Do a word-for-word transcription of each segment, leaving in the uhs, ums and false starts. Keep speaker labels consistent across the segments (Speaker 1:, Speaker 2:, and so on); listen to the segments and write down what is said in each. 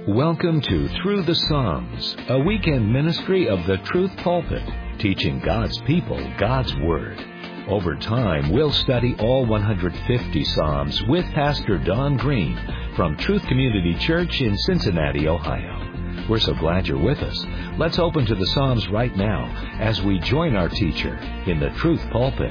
Speaker 1: Welcome to Through the Psalms, a weekend ministry of the Truth Pulpit, teaching God's people God's Word. Over time, we'll study all one hundred fifty Psalms with Pastor Don Green from Truth Community Church in Cincinnati, Ohio. We're so glad you're with us. Let's open to the Psalms right now as we join our teacher in the Truth Pulpit.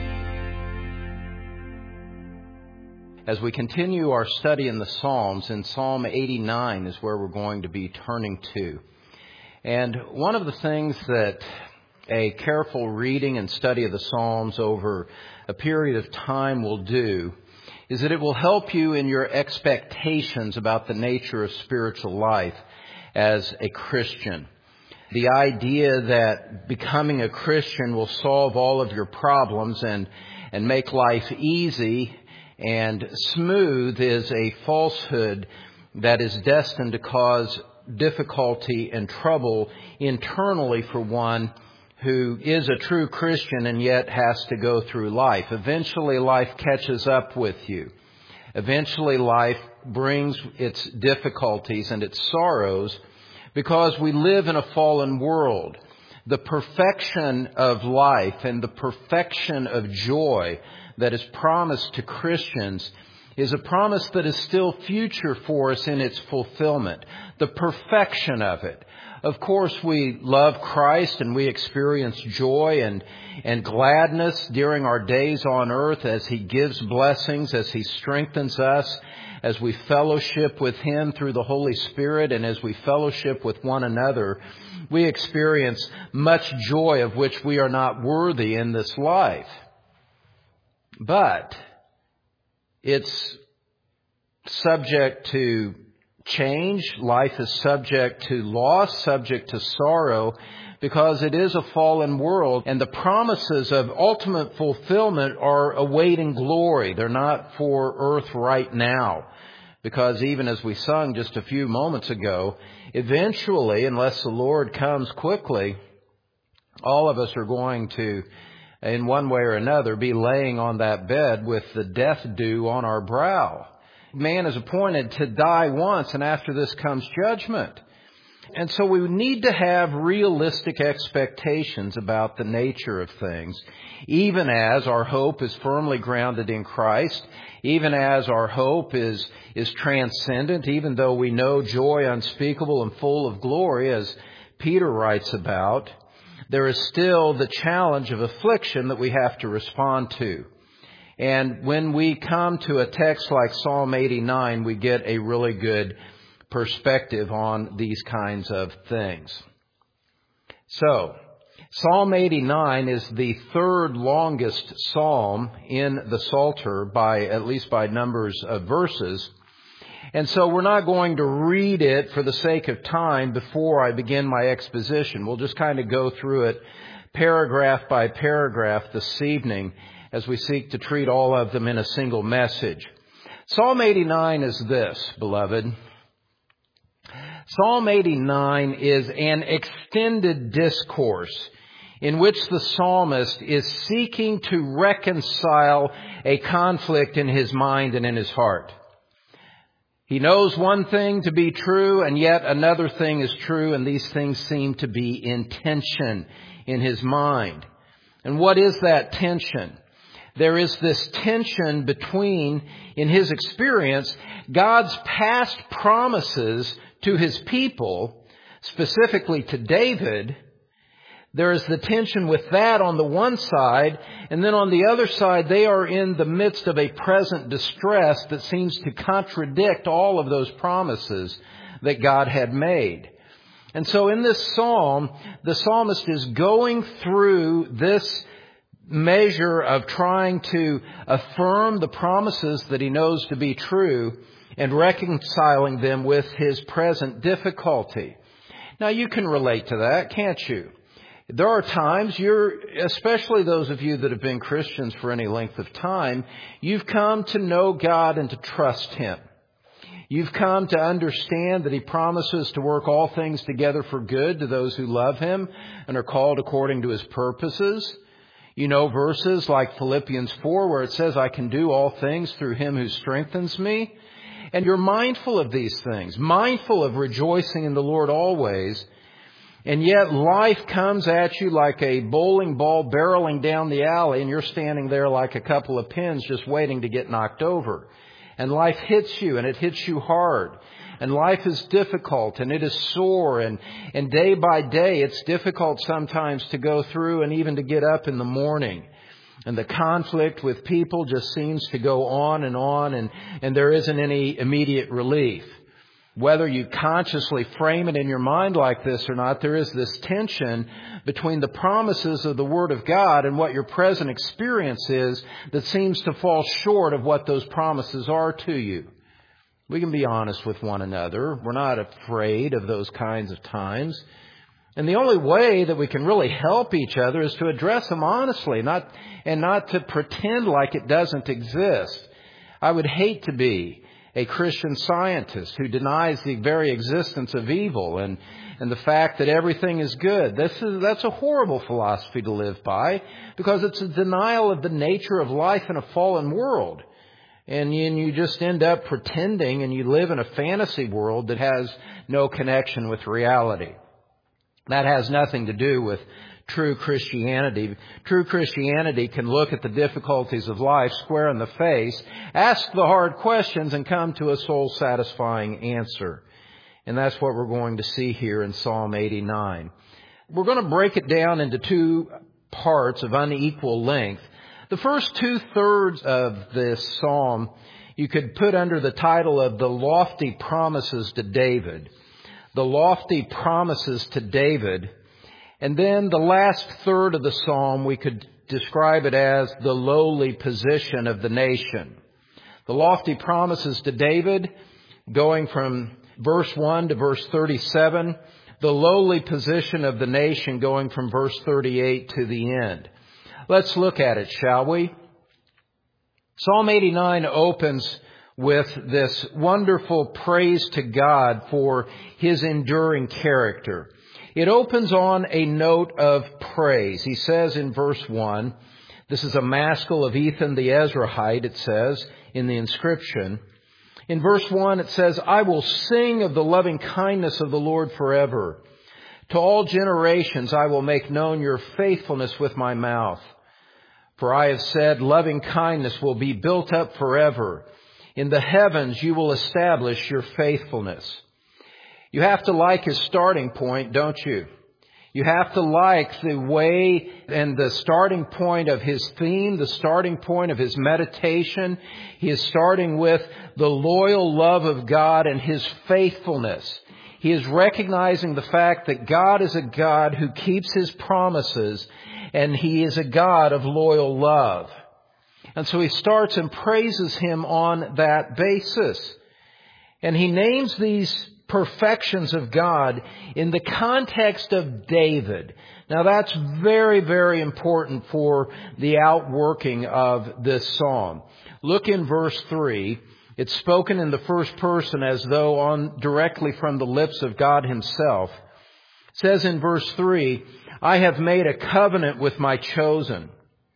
Speaker 2: As we continue our study in the Psalms, in Psalm eighty-nine is where we're going to be turning to. And one of the things that a careful reading and study of the Psalms over a period of time will do is that it will help you in your expectations about the nature of spiritual life as a Christian. The idea that becoming a Christian will solve all of your problems and, and make life easy and smooth is a falsehood that is destined to cause difficulty and trouble internally for one who is a true Christian and yet has to go through life. Eventually life catches up with you. Eventually life brings its difficulties and its sorrows because we live in a fallen world. The perfection of life and the perfection of joy that is promised to Christians is a promise that is still future for us in its fulfillment. The perfection of it. Of course, we love Christ and we experience joy and, and gladness during our days on earth as He gives blessings, as He strengthens us, as we fellowship with Him through the Holy Spirit, and as we fellowship with one another. We experience much joy of which we are not worthy in this life. But it's subject to change. Life is subject to loss, subject to sorrow, because it is a fallen world, and the promises of ultimate fulfillment are awaiting glory. They're not for earth right now, because even as we sung just a few moments ago, eventually, unless the Lord comes quickly, all of us are going to, in one way or another, be laying on that bed with the death dew on our brow. Man is appointed to die once, and after this comes judgment. And so we need to have realistic expectations about the nature of things, even as our hope is firmly grounded in Christ, even as our hope is, is transcendent, even though we know joy unspeakable and full of glory, as Peter writes about. There is still the challenge of affliction that we have to respond to. And when we come to a text like Psalm eighty-nine, we get a really good perspective on these kinds of things. So, Psalm eighty-nine is the third longest psalm in the Psalter, by at least by numbers of verses. And so we're not going to read it for the sake of time before I begin my exposition. We'll just kind of go through it paragraph by paragraph this evening as we seek to treat all of them in a single message. Psalm eighty-nine is this, beloved. Psalm eighty-nine is an extended discourse in which the psalmist is seeking to reconcile a conflict in his mind and in his heart. He knows one thing to be true, and yet another thing is true, and these things seem to be in tension in his mind. And what is that tension? There is this tension between, in his experience, God's past promises to His people, specifically to David. There is the tension with that on the one side, and then on the other side, they are in the midst of a present distress that seems to contradict all of those promises that God had made. And so in this psalm, the psalmist is going through this measure of trying to affirm the promises that he knows to be true and reconciling them with his present difficulty. Now, you can relate to that, can't you? There are times you're, especially those of you that have been Christians for any length of time, you've come to know God and to trust Him. You've come to understand that He promises to work all things together for good to those who love Him and are called according to His purposes. You know verses like Philippians four where it says, I can do all things through Him who strengthens me. And you're mindful of these things, mindful of rejoicing in the Lord always. And yet life comes at you like a bowling ball barreling down the alley, and you're standing there like a couple of pins just waiting to get knocked over. And life hits you, and it hits you hard. And life is difficult, and it is sore, and, and day by day it's difficult sometimes to go through and even to get up in the morning. And the conflict with people just seems to go on and on, and, and there isn't any immediate relief. Whether you consciously frame it in your mind like this or not, there is this tension between the promises of the Word of God and what your present experience is that seems to fall short of what those promises are to you. We can be honest with one another. We're not afraid of those kinds of times. And the only way that we can really help each other is to address them honestly, not and not to pretend like it doesn't exist. I would hate to be a Christian Scientist who denies the very existence of evil and, and the fact that everything is good. This is, that's a horrible philosophy to live by, because it's a denial of the nature of life in a fallen world. And you, and you just end up pretending, and you live in a fantasy world that has no connection with reality. That has nothing to do with true Christianity. True Christianity can look at the difficulties of life square in the face, ask the hard questions, and come to a soul-satisfying answer. And that's what we're going to see here in Psalm eighty-nine. We're going to break it down into two parts of unequal length. The first two-thirds of this psalm you could put under the title of the lofty promises to David. The lofty promises to David. And then the last third of the psalm, we could describe it as the lowly position of the nation. The lofty promises to David, going from verse one to verse thirty-seven. The lowly position of the nation, going from verse thirty-eight to the end. Let's look at it, shall we? Psalm eighty-nine opens with this wonderful praise to God for His enduring character. It opens on a note of praise. He says in verse one, this is a maskil of Ethan the Ezrahite, it says in the inscription. In verse one it says, I will sing of the loving kindness of the Lord forever. To all generations I will make known your faithfulness with my mouth. For I have said, loving kindness will be built up forever. In the heavens you will establish your faithfulness. You have to like his starting point, don't you? You have to like the way and the starting point of his theme, the starting point of his meditation. He is starting with the loyal love of God and His faithfulness. He is recognizing the fact that God is a God who keeps His promises, and He is a God of loyal love. And so he starts and praises Him on that basis. And he names these perfections of God in the context of David. Now that's very, very important for the outworking of this psalm. Look in verse three. It's spoken in the first person as though on directly from the lips of God Himself. It says in verse three, I have made a covenant with my chosen.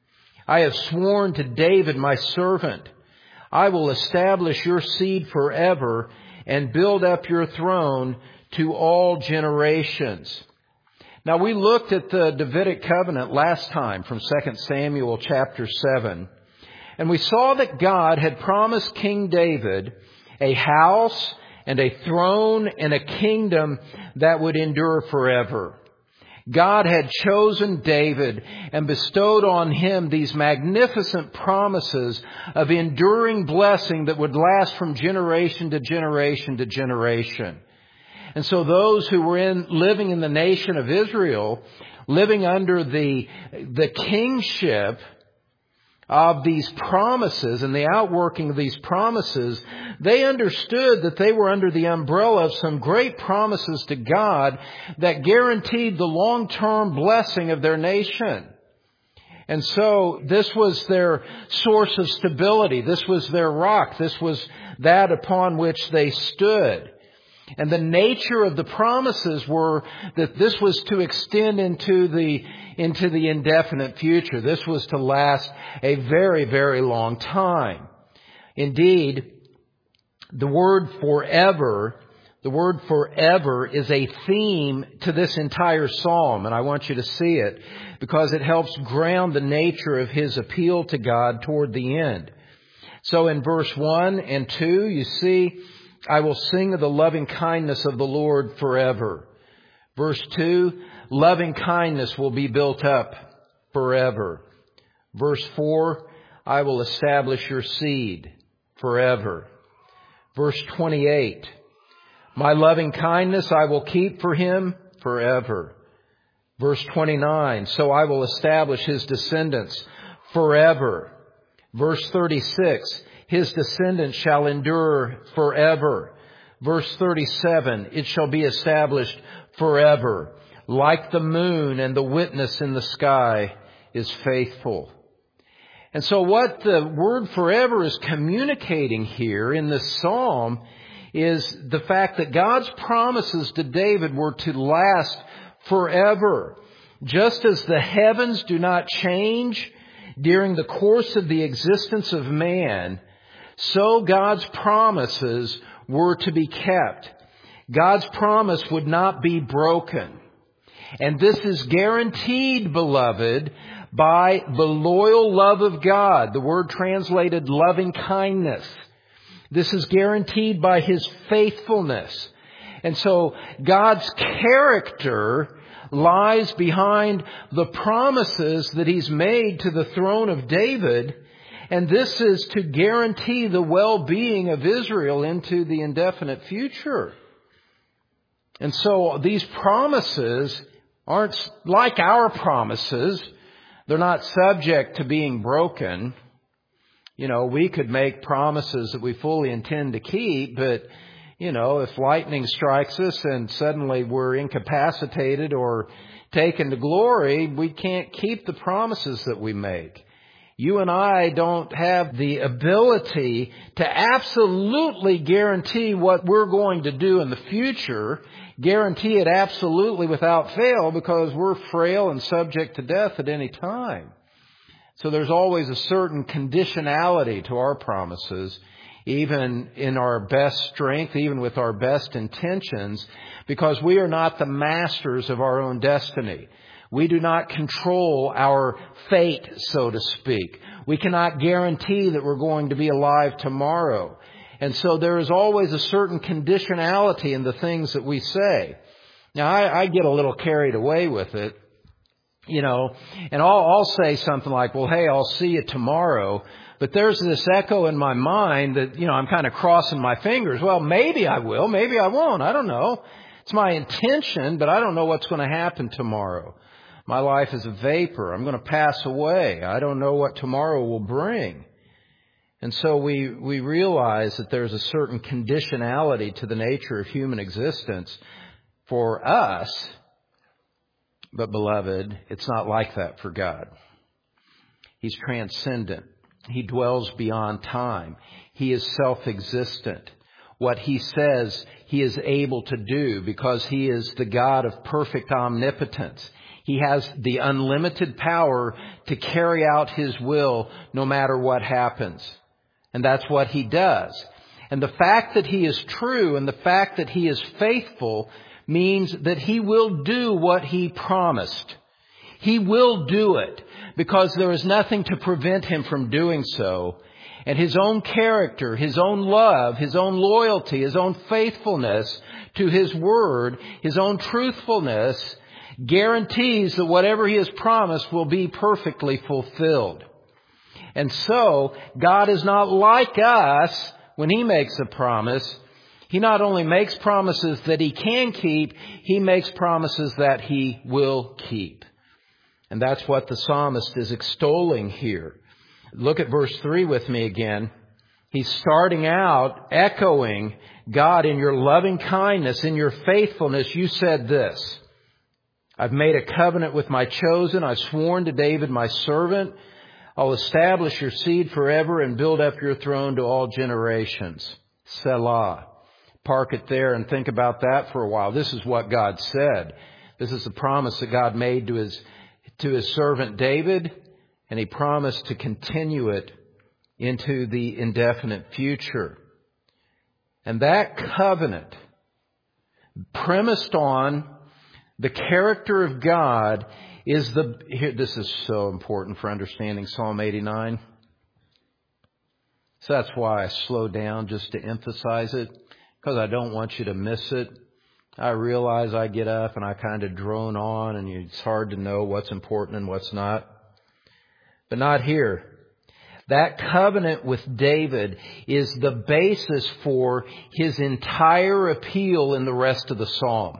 Speaker 2: I have sworn to David my servant. I will establish your seed forever and build up your throne to all generations. Now we looked at the Davidic covenant last time from Second Samuel chapter seven. And we saw that God had promised King David a house and a throne and a kingdom that would endure forever. God had chosen David and bestowed on him these magnificent promises of enduring blessing that would last from generation to generation to generation. And so those who were in living in the nation of Israel, living under the, the kingship of these promises and the outworking of these promises, they understood that they were under the umbrella of some great promises to God that guaranteed the long-term blessing of their nation. And so this was their source of stability. This was their rock. This was that upon which they stood. And the nature of the promises were that this was to extend into the into the indefinite future. This was to last a very, very long time. Indeed, The word forever, the word forever is a theme to this entire psalm, and I want you to see it because it helps ground the nature of his appeal to God toward the end. So in verse one and two, you see, I will sing of the loving kindness of the Lord forever. Verse two, loving kindness will be built up forever. Verse four, I will establish your seed forever. Verse twenty-eight, my loving kindness I will keep for him forever. Verse twenty-nine, so I will establish his descendants forever. Verse thirty-six, his descendants shall endure forever. Verse thirty-seven, it shall be established forever. Like the moon and the witness in the sky is faithful. And so what the word forever is communicating here in this psalm is the fact that God's promises to David were to last forever. Just as the heavens do not change during the course of the existence of man, so God's promises were to be kept. God's promise would not be broken. And this is guaranteed, beloved, by the loyal love of God, the word translated loving kindness. This is guaranteed by his faithfulness. And so God's character lies behind the promises that he's made to the throne of David. And this is to guarantee the well-being of Israel into the indefinite future. And so these promises aren't like our promises. They're not subject to being broken. You know, we could make promises that we fully intend to keep, but, you know, if lightning strikes us and suddenly we're incapacitated or taken to glory, we can't keep the promises that we make. You and I don't have the ability to absolutely guarantee what we're going to do in the future, guarantee it absolutely without fail, because we're frail and subject to death at any time. So there's always a certain conditionality to our promises, even in our best strength, even with our best intentions, because we are not the masters of our own destiny. We do not control our fate, so to speak. We cannot guarantee that we're going to be alive tomorrow. And so there is always a certain conditionality in the things that we say. Now, I, I get a little carried away with it, you know, and I'll, I'll say something like, well, hey, I'll see you tomorrow. But there's this echo in my mind that, you know, I'm kind of crossing my fingers. Well, maybe I will, maybe I won't. I don't know. It's my intention, but I don't know what's going to happen tomorrow. My life is a vapor. I'm going to pass away. I don't know what tomorrow will bring. And so we, we realize that there's a certain conditionality to the nature of human existence for us. But beloved, it's not like that for God. He's transcendent. He dwells beyond time. He is self-existent. What he says, he is able to do because he is the God of perfect omnipotence. He has the unlimited power to carry out his will no matter what happens. And that's what he does. And the fact that he is true and the fact that he is faithful means that he will do what he promised. He will do it because there is nothing to prevent him from doing so. And his own character, his own love, his own loyalty, his own faithfulness to his word, his own truthfulness guarantees that whatever he has promised will be perfectly fulfilled. And so, God is not like us when he makes a promise. He not only makes promises that he can keep, he makes promises that he will keep. And that's what the psalmist is extolling here. Look at verse three with me again. He's starting out echoing, God, in your loving kindness, in your faithfulness, you said this. I've made a covenant with my chosen. I've sworn to David, my servant. I'll establish your seed forever and build up your throne to all generations. Selah. Park it there and think about that for a while. This is what God said. This is the promise that God made to his, to his servant David, and he promised to continue it into the indefinite future. And that covenant, premised on the character of God, is the... Here, this is so important for understanding Psalm eighty-nine. So that's why I slow down just to emphasize it, because I don't want you to miss it. I realize I get up and I kind of drone on, and it's hard to know what's important and what's not. But not here. That covenant with David is the basis for his entire appeal in the rest of the psalm.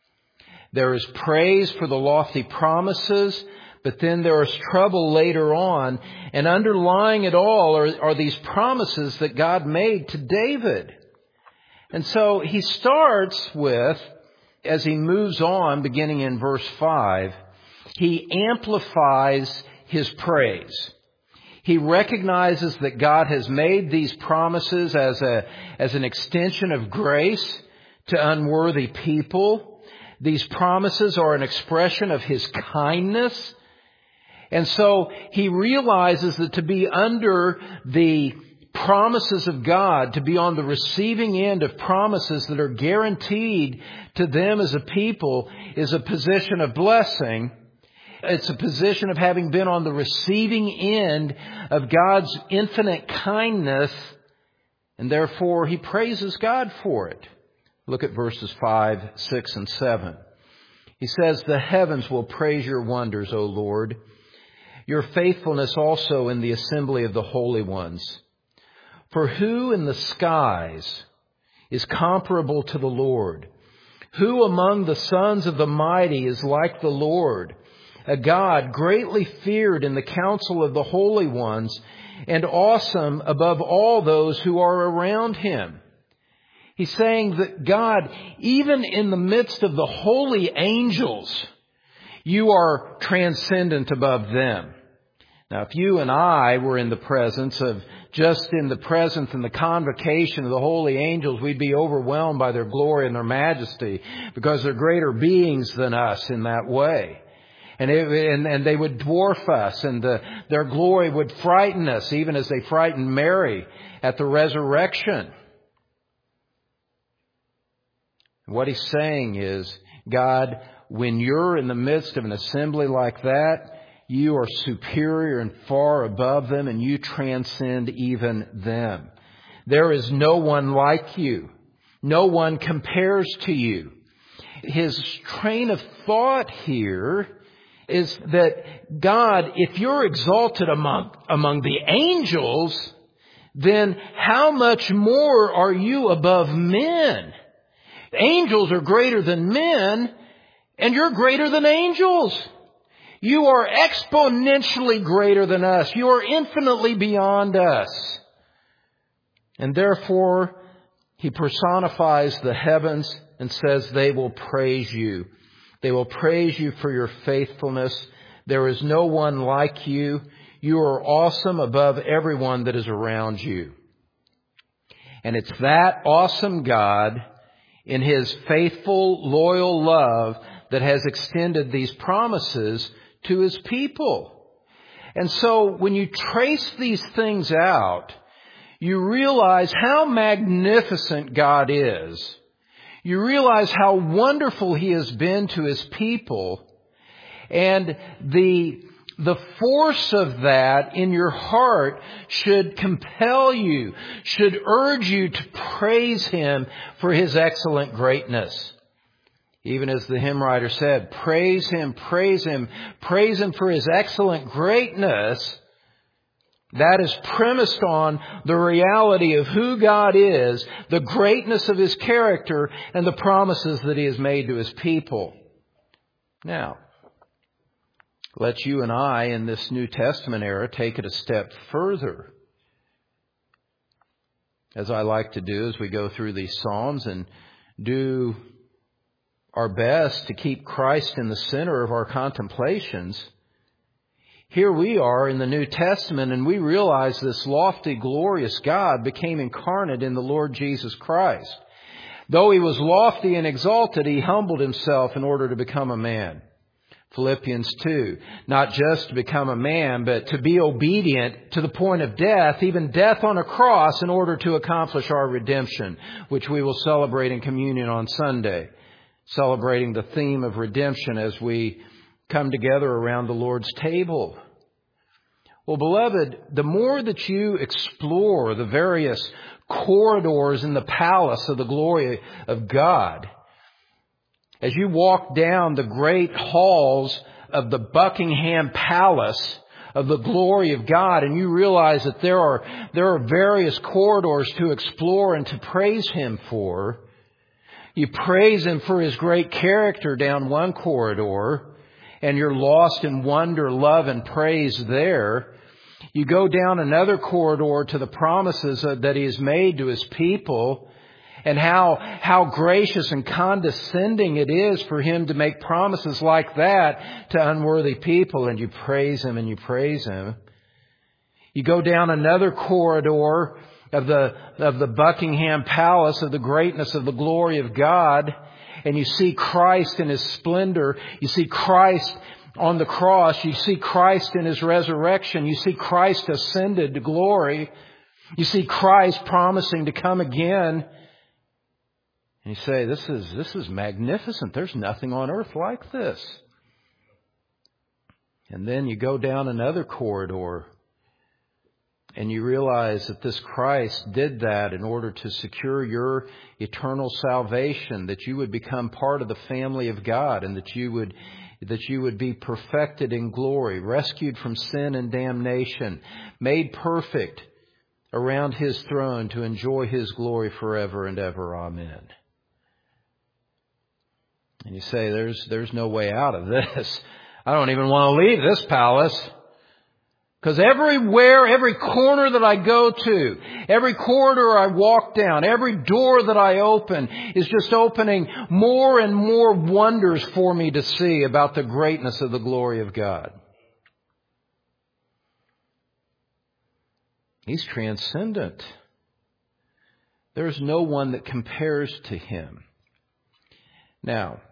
Speaker 2: There is praise for the lofty promises, but then there is trouble later on. And underlying it all are, are these promises that God made to David. And so he starts with, as he moves on, beginning in verse five, he amplifies his praise. He recognizes that God has made these promises as a, as an extension of grace to unworthy people. These promises are an expression of His kindness. And so he realizes that to be under the promises of God, to be on the receiving end of promises that are guaranteed to them as a people, is a position of blessing. It's a position of having been on the receiving end of God's infinite kindness, and therefore he praises God for it. Look at verses five, six, and seven. He says, "The heavens will praise your wonders, O Lord, your faithfulness also in the assembly of the holy ones. For who in the skies is comparable to the Lord? Who among the sons of the mighty is like the Lord? A God greatly feared in the council of the holy ones, and awesome above all those who are around Him." He's saying that God, even in the midst of the holy angels, you are transcendent above them. Now, if you and I were in the presence of, just in the presence and the convocation of the holy angels, we'd be overwhelmed by their glory and their majesty, because they're greater beings than us in that way. And, it, and, and they would dwarf us, and the, their glory would frighten us, even as they frightened Mary at the resurrection. What he's saying is, God, when you're in the midst of an assembly like that, you are superior and far above them, and you transcend even them. There is no one like you. No one compares to you. His train of thought here is that God, if you're exalted among, among the angels, then how much more are you above men? Angels are greater than men, and you're greater than angels. You are exponentially greater than us. You are infinitely beyond us. And therefore, he personifies the heavens and says they will praise you. They will praise you for your faithfulness. There is no one like you. You are awesome above everyone that is around you. And it's that awesome God, in His faithful, loyal love, that has extended these promises to His people. And so when you trace these things out, you realize how magnificent God is. You realize how wonderful He has been to His people. And the, the force of that in your heart should compel you, should urge you to praise Him for His excellent greatness. Even as the hymn writer said, praise Him, praise Him, praise Him for His excellent greatness. That is premised on the reality of who God is, the greatness of His character, and the promises that He has made to His people. Now, let's you and I in this New Testament era take it a step further, as I like to do as we go through these Psalms, and do our best to keep Christ in the center of our contemplations. Here we are in the New Testament, and we realize this lofty, glorious God became incarnate in the Lord Jesus Christ. Though He was lofty and exalted, He humbled Himself in order to become a man. Philippians two. Not just to become a man, but to be obedient to the point of death, even death on a cross, in order to accomplish our redemption, which we will celebrate in communion on Sunday. Celebrating the theme of redemption as we come together around the Lord's table. Well, beloved, the more that you explore the various corridors in the palace of the glory of God, as you walk down the great halls of the Buckingham Palace of the glory of God, and you realize that there are, there are various corridors to explore and to praise Him for. You praise Him for His great character down one corridor, and you're lost in wonder, love, and praise there. You go down another corridor to the promises that He has made to His people, and how, how gracious and condescending it is for Him to make promises like that to unworthy people, and you praise Him and you praise Him. You go down another corridor of the, of the Buckingham Palace, of the greatness of the glory of God, and you see Christ in His splendor. You see Christ on the cross. You see Christ in His resurrection. You see Christ ascended to glory. You see Christ promising to come again. And you say, this is, this is magnificent. There's nothing on earth like this. And then you go down another corridor, and you realize that this Christ did that in order to secure your eternal salvation, that you would become part of the family of God, and that you would, that you would be perfected in glory, rescued from sin and damnation, made perfect around His throne to enjoy His glory forever and ever. Amen. And you say, there's, there's no way out of this. I don't even want to leave this palace. Because everywhere, every corner that I go to, every corridor I walk down, every door that I open is just opening more and more wonders for me to see about the greatness of the glory of God. He's transcendent. There's no one that compares to Him. Now,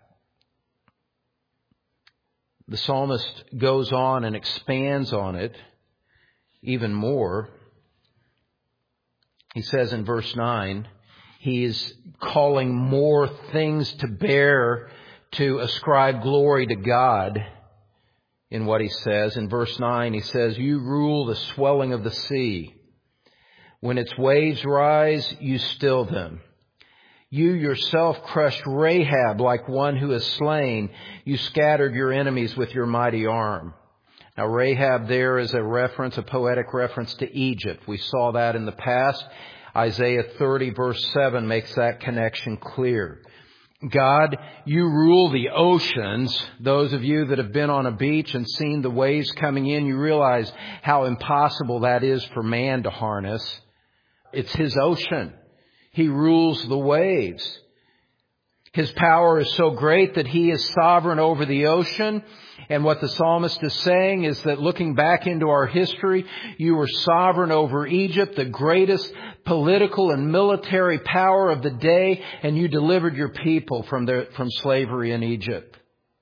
Speaker 2: the psalmist goes on and expands on it even more. He says in verse nine, he is calling more things to bear to ascribe glory to God in what he says. In verse nine, he says, you rule the swelling of the sea. When its waves rise, you still them. You yourself crushed Rahab like one who is slain. You scattered your enemies with your mighty arm. Now, Rahab there is a reference, a poetic reference to Egypt. We saw that in the past. Isaiah thirty verse seven makes that connection clear. God, you rule the oceans. Those of you that have been on a beach and seen the waves coming in, you realize how impossible that is for man to harness. It's His ocean. He rules the waves. His power is so great that He is sovereign over the ocean. And what the psalmist is saying is that looking back into our history, you were sovereign over Egypt, the greatest political and military power of the day, and you delivered your people from their, from slavery in Egypt.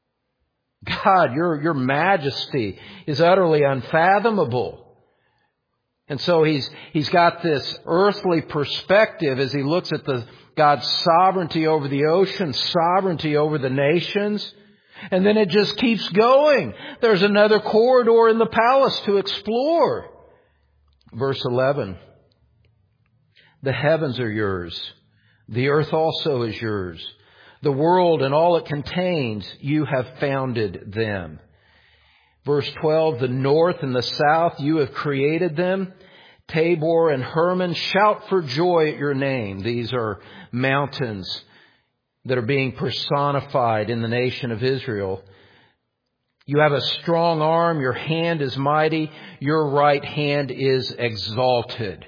Speaker 2: God, your, your majesty is utterly unfathomable. And so he's, he's got this earthly perspective as he looks at the, God's sovereignty over the ocean, sovereignty over the nations. And then it just keeps going. There's another corridor in the palace to explore. Verse eleven. The heavens are yours. The earth also is yours. The world and all it contains, you have founded them. Verse twelve. The north and the south, you have created them. Tabor and Hermon, shout for joy at your name. These are mountains that are being personified in the nation of Israel. You have a strong arm. Your hand is mighty. Your right hand is exalted.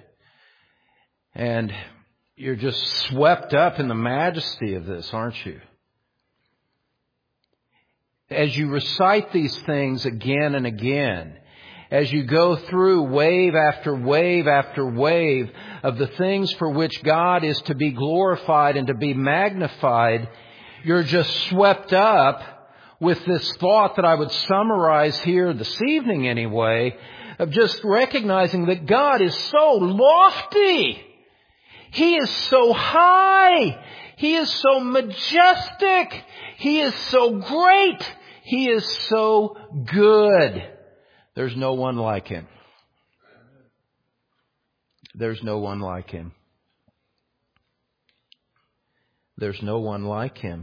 Speaker 2: And you're just swept up in the majesty of this, aren't you? As you recite these things again and again, as you go through wave after wave after wave of the things for which God is to be glorified and to be magnified, you're just swept up with this thought that I would summarize here this evening anyway, of just recognizing that God is so lofty. He is so high. He is so majestic. He is so great. He is so good. There's no one like Him. There's no one like Him. There's no one like Him.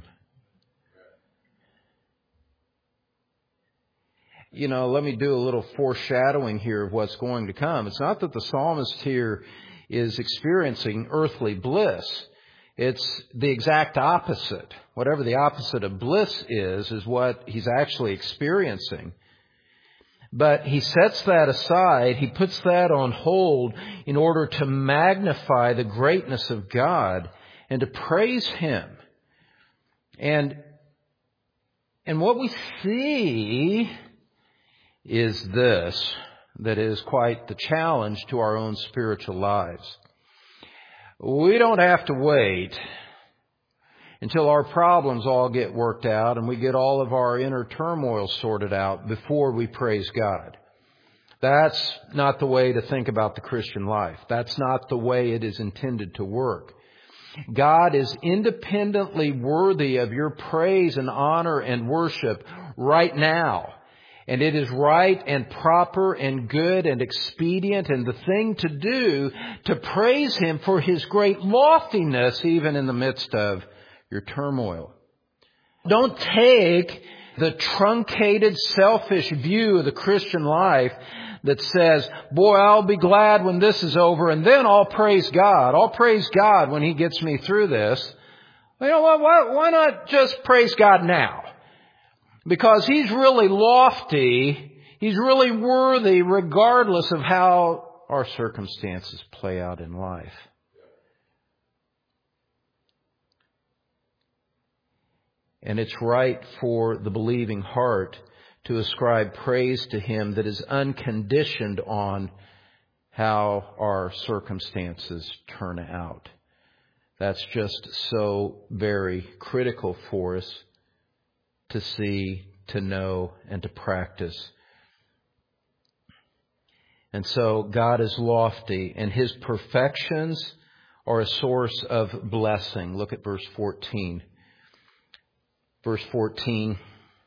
Speaker 2: You know, let me do a little foreshadowing here of what's going to come. It's not that the psalmist here is experiencing earthly bliss. It's the exact opposite. Whatever the opposite of bliss is, is what he's actually experiencing. But he sets that aside. He puts that on hold in order to magnify the greatness of God and to praise Him. And, and what we see is this, that is quite the challenge to our own spiritual lives. We don't have to wait until our problems all get worked out and we get all of our inner turmoil sorted out before we praise God. That's not the way to think about the Christian life. That's not the way it is intended to work. God is independently worthy of your praise and honor and worship right now. And it is right and proper and good and expedient and the thing to do to praise Him for His great loftiness even in the midst of your turmoil. Don't take the truncated, selfish view of the Christian life that says, boy, I'll be glad when this is over and then I'll praise God. I'll praise God when He gets me through this. You know what? Why, why not just praise God now? Because He's really lofty. He's really worthy regardless of how our circumstances play out in life. And it's right for the believing heart to ascribe praise to Him that is unconditioned on how our circumstances turn out. That's just so very critical for us to see, to know, and to practice. And so God is lofty, and His perfections are a source of blessing. Look at verse fourteen. Verse fourteen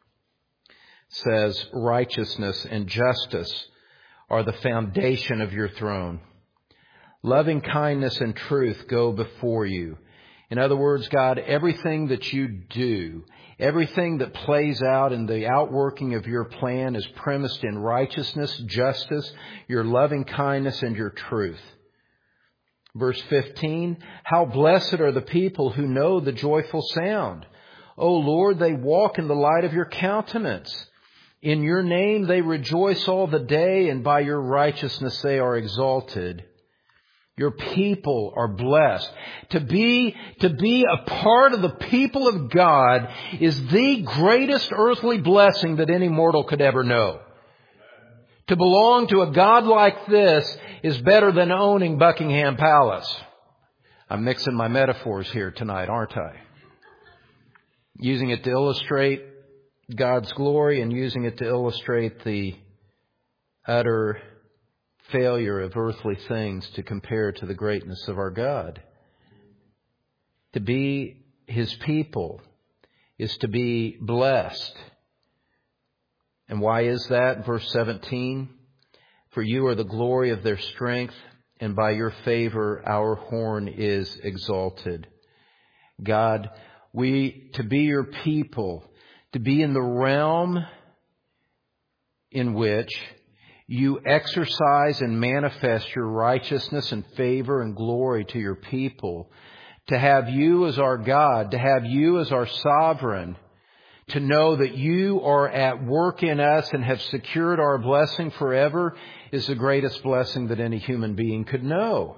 Speaker 2: says, righteousness and justice are the foundation of your throne. Loving kindness and truth go before you. In other words, God, everything that you do, everything that plays out in the outworking of your plan is premised in righteousness, justice, your loving kindness, and your truth. Verse fifteen, how blessed are the people who know the joyful sound. O Lord, they walk in the light of your countenance. In your name they rejoice all the day, and by your righteousness they are exalted. Your people are blessed. To be, to be a part of the people of God is the greatest earthly blessing that any mortal could ever know. To belong to a God like this is better than owning Buckingham Palace. I'm mixing my metaphors here tonight, aren't I? Using it to illustrate God's glory and using it to illustrate the utter failure of earthly things to compare to the greatness of our God. To be His people is to be blessed. And why is that? Verse seventeen, for you are the glory of their strength, and by your favor our horn is exalted. God, we, to be your people, to be in the realm in which you exercise and manifest your righteousness and favor and glory to your people. To have you as our God, to have you as our sovereign, to know that you are at work in us and have secured our blessing forever is the greatest blessing that any human being could know.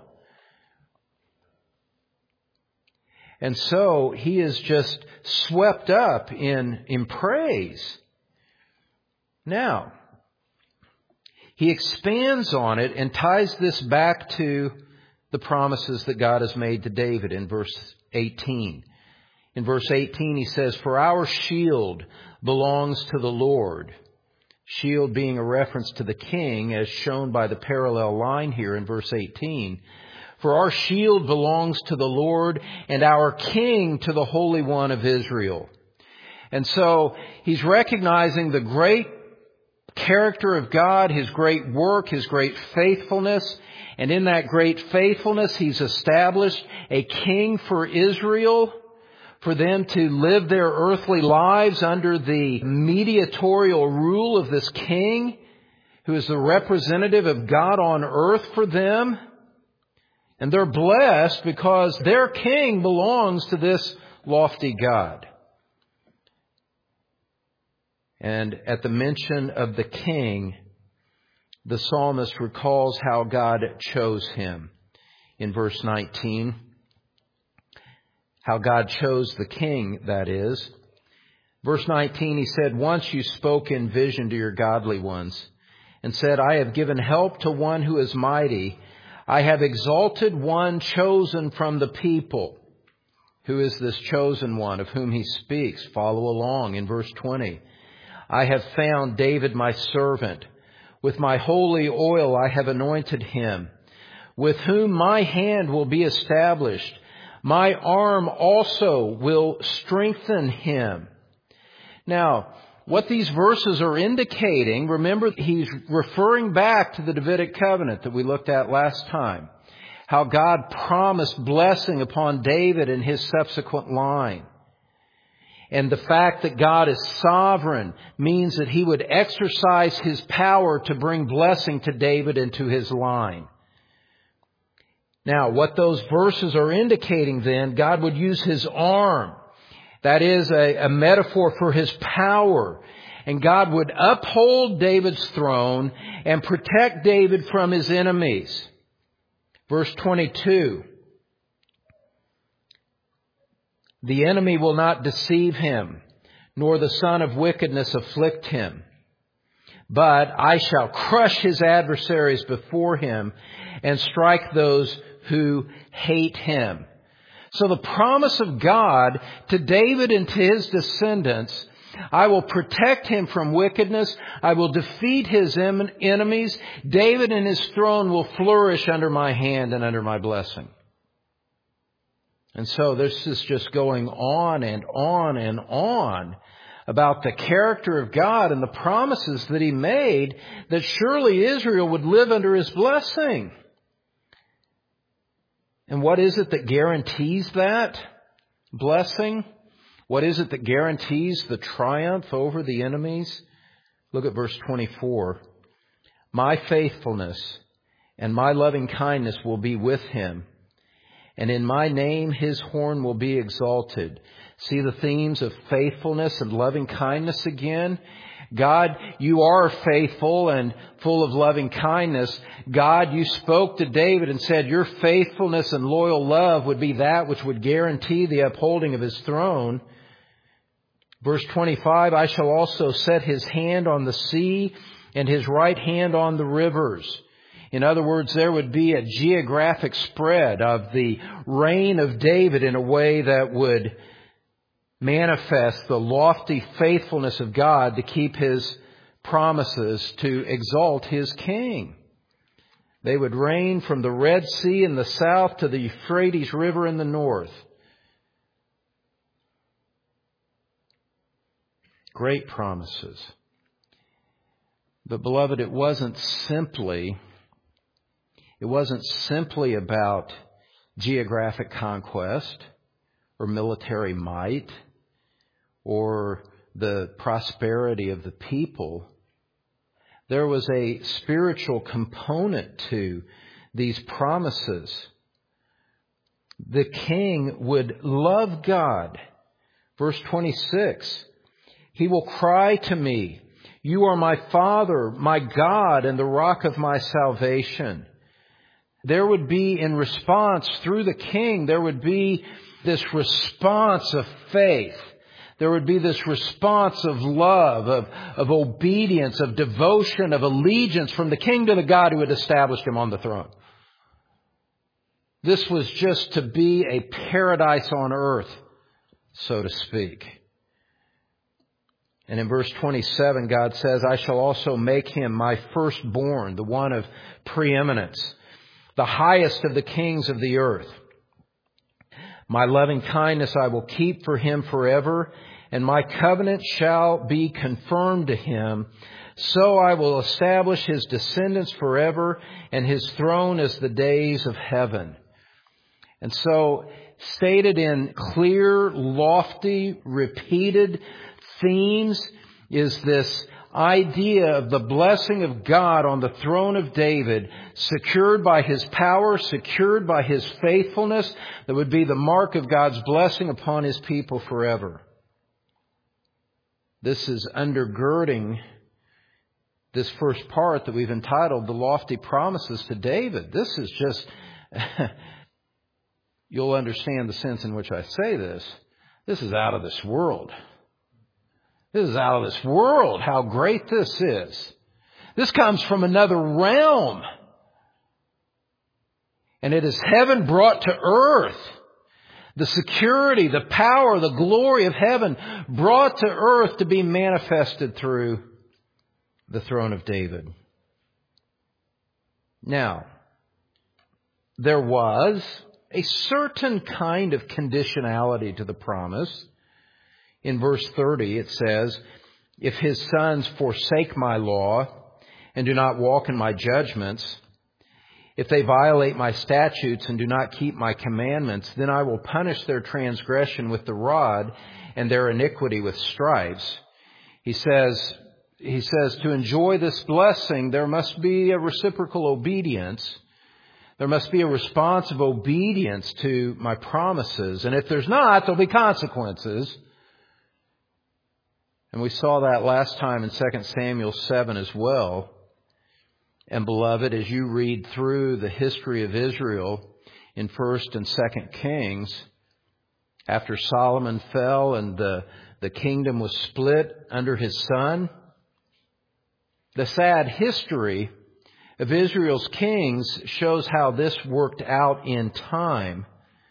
Speaker 2: And so he is just swept up in, in praise. Now, he expands on it and ties this back to the promises that God has made to David in verse eighteen. In verse eighteen, he says, for our shield, belongs to the Lord. Shield being a reference to the king, as shown by the parallel line here in verse eighteen. For our shield belongs to the Lord, and our king to the Holy One of Israel. And so he's recognizing the great character of God, His great work, His great faithfulness. And in that great faithfulness, He's established a king for Israel, for them to live their earthly lives under the mediatorial rule of this king, who is the representative of God on earth for them. And they're blessed because their king belongs to this lofty God. And at the mention of the king, the psalmist recalls how God chose him in verse nineteen. How God chose the king, that is. Verse nineteen, he said, once you spoke in vision to your godly ones and said, I have given help to one who is mighty. I have exalted one chosen from the people. Who is this chosen one of whom he speaks? Follow along in verse twenty. I have found David my servant. With my holy oil I have anointed him, with whom my hand will be established. My arm also will strengthen him. Now, what these verses are indicating, remember, he's referring back to the Davidic covenant that we looked at last time. How God promised blessing upon David and his subsequent line. And the fact that God is sovereign means that He would exercise His power to bring blessing to David and to his line. Now, what those verses are indicating then, God would use His arm. That is a, a metaphor for His power. And God would uphold David's throne and protect David from his enemies. Verse twenty-two. The enemy will not deceive him, nor the son of wickedness afflict him. But I shall crush his adversaries before him and strike those who hate him. So the promise of God to David and to his descendants, I will protect him from wickedness. I will defeat his enemies. David and his throne will flourish under my hand and under my blessing. And so this is just going on and on and on about the character of God and the promises that He made that surely Israel would live under His blessing. And what is it that guarantees that blessing? What is it that guarantees the triumph over the enemies? Look at verse twenty-four. My faithfulness and my loving kindness will be with him, and in my name his horn will be exalted. See the themes of faithfulness and loving kindness again? God, you are faithful and full of loving kindness. God, you spoke to David and said your faithfulness and loyal love would be that which would guarantee the upholding of his throne. Verse twenty-five, I shall also set his hand on the sea and his right hand on the rivers. In other words, there would be a geographic spread of the reign of David in a way that would manifest the lofty faithfulness of God to keep His promises, to exalt His king. They would reign from the Red Sea in the south to the Euphrates River in the north. Great promises. But beloved, it wasn't simply It wasn't simply about geographic conquest or military might or the prosperity of the people. There was a spiritual component to these promises. The king would love God. Verse twenty-six, he will cry to me, you are my Father, my God, and the rock of my salvation. There would be, in response through the king, there would be this response of faith. There would be this response of love, of, of obedience, of devotion, of allegiance from the king to the God who had established him on the throne. This was just to be a paradise on earth, so to speak. And in verse twenty-seven, God says, I shall also make him my firstborn, the one of preeminence, the highest of the kings of the earth. My loving kindness I will keep for him forever, and my covenant shall be confirmed to him. So I will establish his descendants forever, and his throne as the days of heaven. And so, stated in clear, lofty, repeated themes is this idea of the blessing of God on the throne of David, secured by his power, secured by his faithfulness, that would be the mark of God's blessing upon his people forever. This is undergirding this first part that we've entitled The Lofty Promises to David. This is just, you'll understand the sense in which I say this. This is out of this world. This is out of this world, how great this is. This comes from another realm. And it is heaven brought to earth. The security, the power, the glory of heaven brought to earth to be manifested through the throne of David. Now, there was a certain kind of conditionality to the promise. In verse thirty, it says, if his sons forsake my law and do not walk in my judgments, if they violate my statutes and do not keep my commandments, then I will punish their transgression with the rod and their iniquity with stripes. He says, he says, to enjoy this blessing, there must be a reciprocal obedience. There must be a response of obedience to my promises. And if there's not, there'll be consequences. And we saw that last time in Second Samuel seven as well. And beloved, as you read through the history of Israel in First and Second Kings, after Solomon fell and the, the kingdom was split under his son, the sad history of Israel's kings shows how this worked out in time.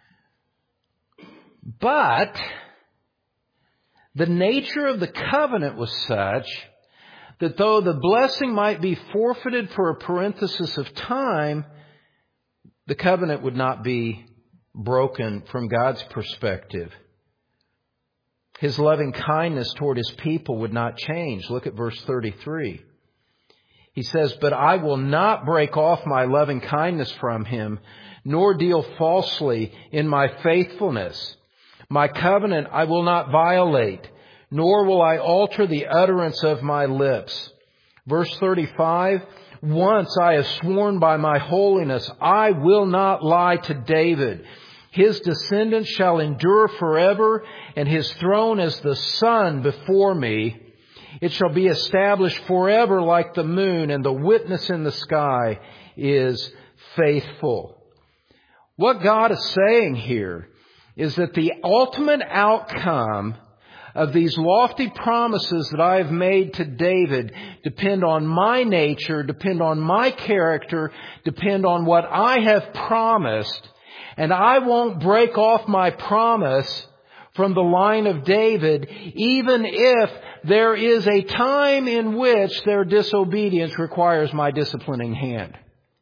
Speaker 2: But the nature of the covenant was such that though the blessing might be forfeited for a parenthesis of time, the covenant would not be broken from God's perspective. His loving kindness toward his people would not change. Look at verse thirty-three. He says, but I will not break off my loving kindness from him, nor deal falsely in my faithfulness. My covenant I will not violate, nor will I alter the utterance of my lips. Verse thirty-five, once I have sworn by my holiness, I will not lie to David. His descendants shall endure forever, and his throne as the sun before me. It shall be established forever like the moon, and the witness in the sky is faithful. What God is saying here is that the ultimate outcome of these lofty promises that I have made to David depend on my nature, depend on my character, depend on what I have promised. And I won't break off my promise from the line of David, even if there is a time in which their disobedience requires my disciplining hand.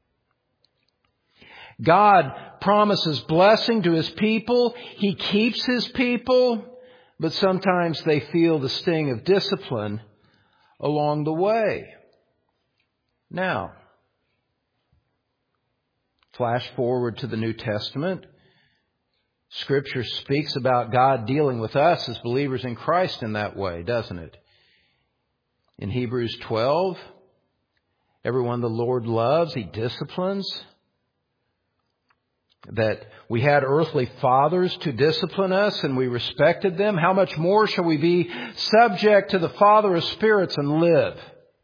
Speaker 2: God promises blessing to his people. He keeps his people, but sometimes they feel the sting of discipline along the way. Now, flash forward to the New Testament. Scripture speaks about God dealing with us as believers in Christ in that way, doesn't it? In Hebrews twelve, everyone the Lord loves, he disciplines. That we had earthly fathers to discipline us and we respected them. How much more shall we be subject to the Father of spirits and live?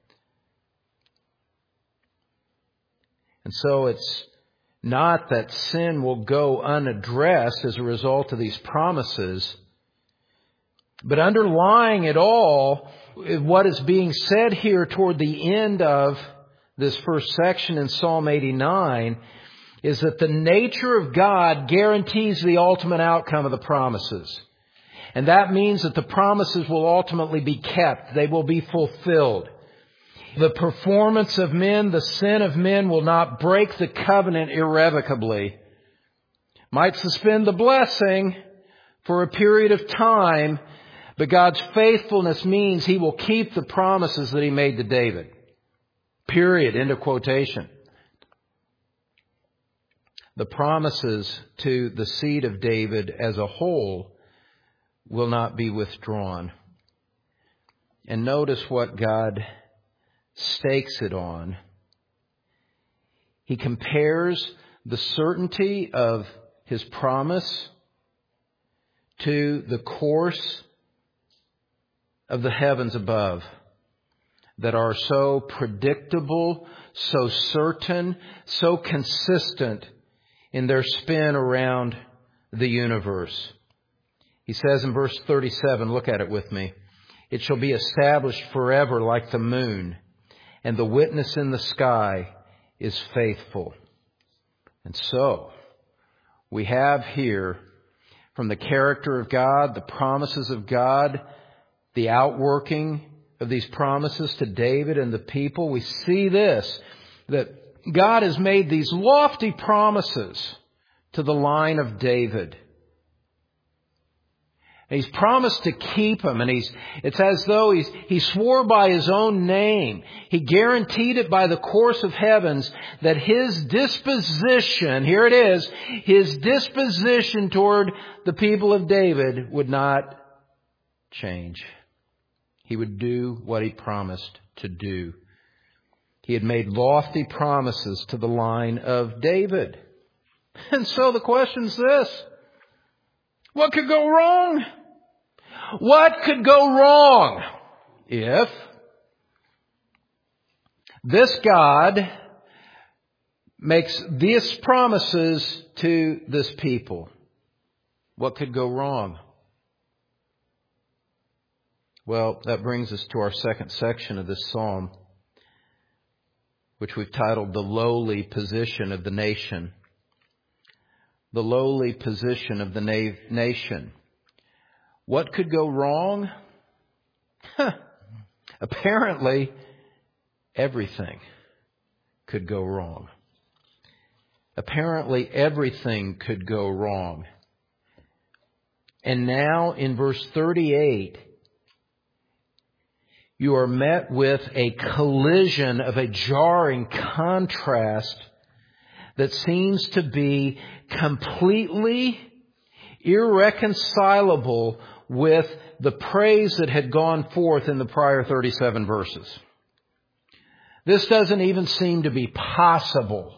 Speaker 2: And so it's not that sin will go unaddressed as a result of these promises, but underlying it all, what is being said here toward the end of this first section in Psalm eighty-nine is that the nature of God guarantees the ultimate outcome of the promises. And that means that the promises will ultimately be kept. They will be fulfilled. The performance of men, the sin of men will not break the covenant irrevocably. Might suspend the blessing for a period of time, but God's faithfulness means He will keep the promises that He made to David. Period. End of quotation. The promises to the seed of David as a whole will not be withdrawn. And notice what God stakes it on. He compares the certainty of His promise to the course of the heavens above that are so predictable, so certain, so consistent in their spin around the universe. He says in verse thirty-seven, look at it with me. It shall be established forever like the moon, and the witness in the sky is faithful. And so, we have here from the character of God, the promises of God, the outworking of these promises to David and the people, we see this, that God has made these lofty promises to the line of David. And He's promised to keep them, and he's, it's as though he's, he swore by His own name. He guaranteed it by the course of heavens that His disposition, here it is, His disposition toward the people of David would not change. He would do what He promised to do. He had made lofty promises to the line of David. And so the question's this: what could go wrong? What could go wrong if this God makes these promises to this people? What could go wrong? Well, that brings us to our second section of this psalm, which we've titled The Lowly Position of the Nation. The lowly position of the na- nation. What could go wrong? Huh. Apparently, everything could go wrong. Apparently, everything could go wrong. And now, in verse thirty-eight, you are met with a collision of a jarring contrast that seems to be completely irreconcilable with the praise that had gone forth in the prior thirty-seven verses. This doesn't even seem to be possible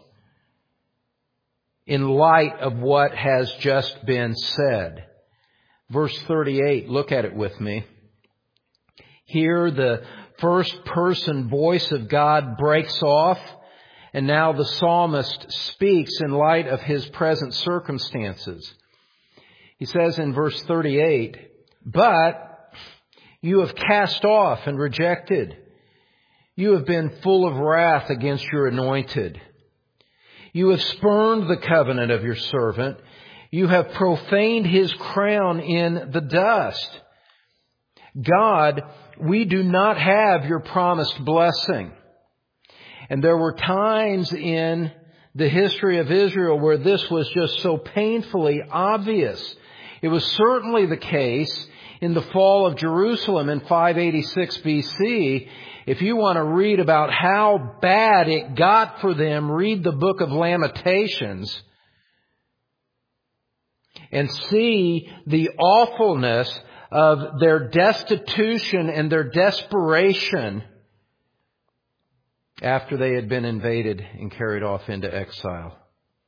Speaker 2: in light of what has just been said. Verse thirty-eight, look at it with me. Here the first person voice of God breaks off, and now the psalmist speaks in light of his present circumstances. He says in verse thirty-eight, "But you have cast off and rejected. You have been full of wrath against your anointed. You have spurned the covenant of your servant. You have profaned His crown in the dust. God, we do not have your promised blessing." And there were times in the history of Israel where this was just so painfully obvious. It was certainly the case in the fall of Jerusalem in five eighty-six B C. If you want to read about how bad it got for them, read the book of Lamentations and see the awfulness of their destitution and their desperation after they had been invaded and carried off into exile.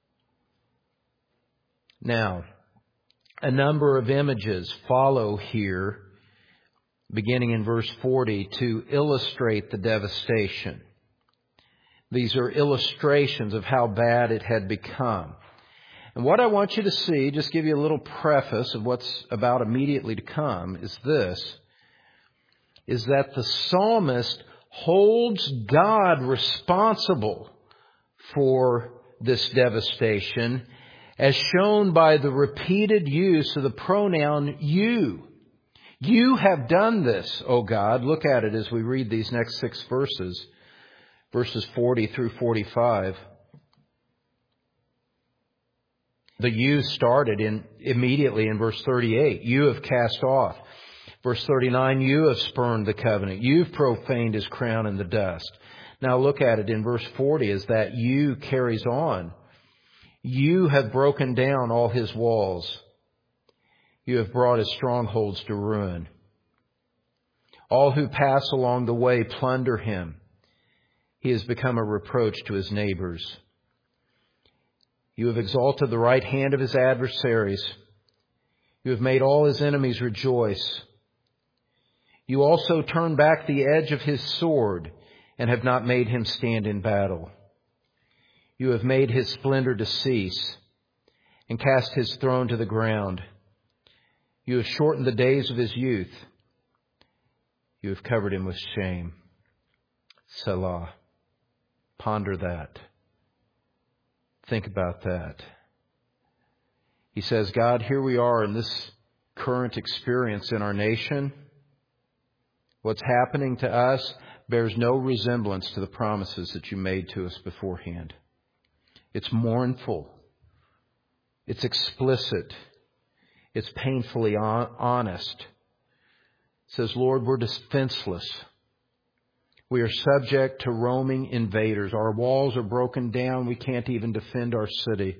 Speaker 2: Now, a number of images follow here, beginning in verse forty, to illustrate the devastation. These are illustrations of how bad it had become. And what I want you to see, just give you a little preface of what's about immediately to come, is this, is that the psalmist holds God responsible for this devastation, as shown by the repeated use of the pronoun you You have done this, O God. Look at it as we read these next six verses, verses forty through forty-five. The you started in immediately in verse thirty-eight. You have cast off. Verse thirty-nine, you have spurned the covenant. You've profaned his crown in the dust. Now look at it in verse forty as that you carries on. You have broken down all his walls. You have brought his strongholds to ruin. All who pass along the way plunder him. He has become a reproach to his neighbors. You have exalted the right hand of his adversaries. You have made all his enemies rejoice. You also turn back the edge of his sword and have not made him stand in battle. You have made his splendor to cease and cast his throne to the ground. You have shortened the days of his youth. You have covered him with shame. Selah. Ponder that. Think about that. He says, God, here we are in this current experience in our nation. What's happening to us bears no resemblance to the promises that you made to us beforehand. It's mournful. It's explicit. It's painfully honest. It says, Lord, we're defenseless. We are subject to roaming invaders. Our walls are broken down. We can't even defend our city.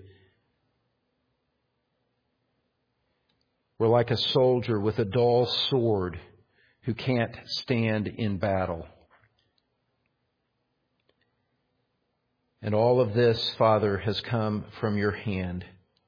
Speaker 2: We're like a soldier with a dull sword who can't stand in battle. And all of this, Father, has come from your hand.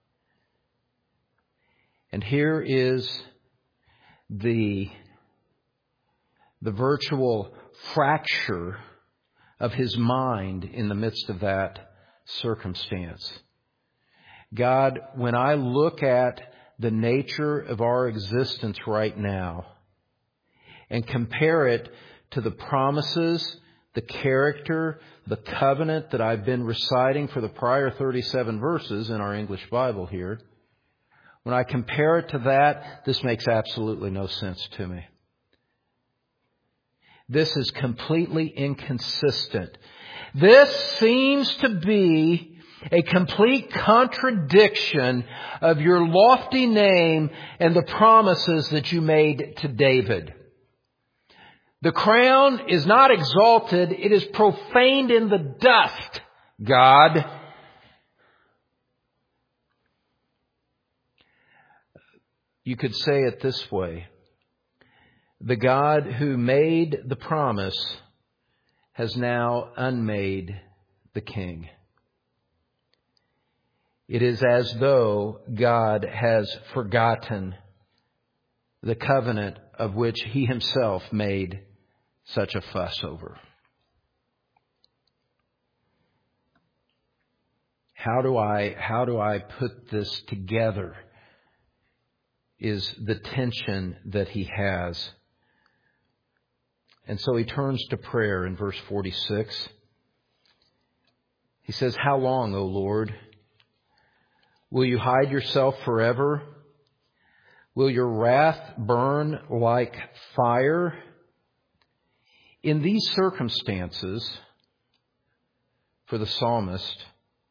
Speaker 2: And here is the, the virtual fracture of his mind in the midst of that circumstance. God, when I look at the nature of our existence right now and compare it to the promises, the character, the covenant that I've been reciting for the prior thirty-seven verses in our English Bible here, when I compare it to that, this makes absolutely no sense to me. This is completely inconsistent. This seems to be a complete contradiction of your lofty name and the promises that you made to David. The crown is not exalted, it is profaned in the dust, God. You could say it this way. The God who made the promise has now unmade the king. It is as though God has forgotten the covenant of which he himself made such a fuss over. How do I, how do I put this together is the tension that he has. And so he turns to prayer in verse forty-six. He says, how long, O Lord? Will you hide yourself forever? Will your wrath burn like fire? In these circumstances, for the psalmist,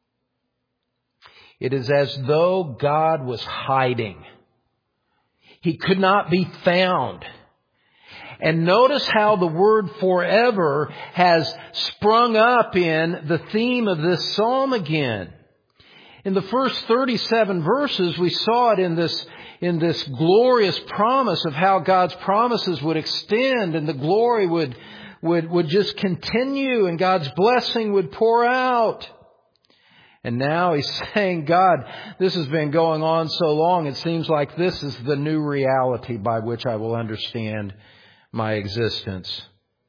Speaker 2: it is as though God was hiding. He could not be found. And notice how the word forever has sprung up in the theme of this psalm again. In the first thirty-seven verses, we saw it in this, in this glorious promise of how God's promises would extend and the glory would, would, would just continue and God's blessing would pour out. And now he's saying, God, this has been going on so long, it seems like this is the new reality by which I will understand my existence.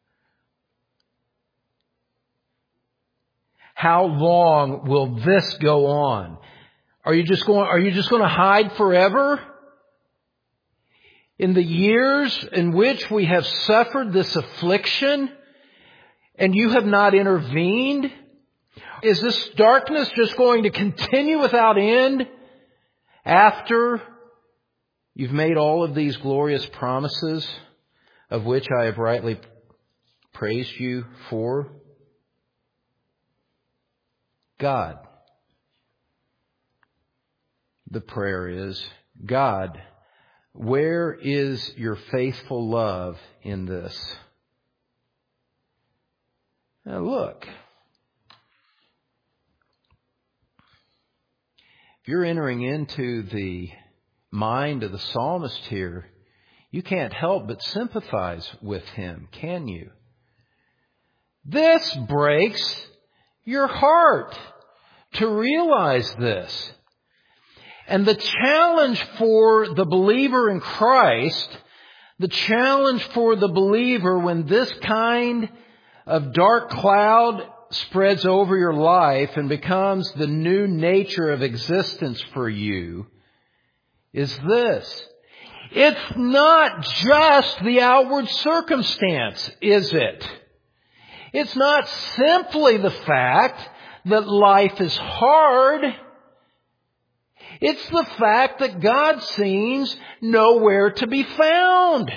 Speaker 2: How long will this go on? Are you just going, are you just going to hide forever? In the years in which we have suffered this affliction and you have not intervened? Is this darkness just going to continue without end after You've made all of these glorious promises, of which I have rightly praised you for. God. The prayer is, God, where is your faithful love in this? Now look. If you're entering into the mind of the psalmist here, you can't help but sympathize with him, can you? This breaks your heart to realize this. And the challenge for the believer in Christ, the challenge for the believer when this kind of dark cloud spreads over your life and becomes the new nature of existence for you, is this. It's not just the outward circumstance, is it? It's not simply the fact that life is hard. It's the fact that God seems nowhere to be found.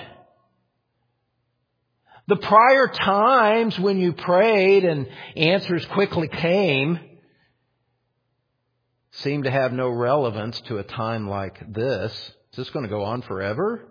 Speaker 2: The prior times when you prayed and answers quickly came seem to have no relevance to a time like this. Is this going to go on forever?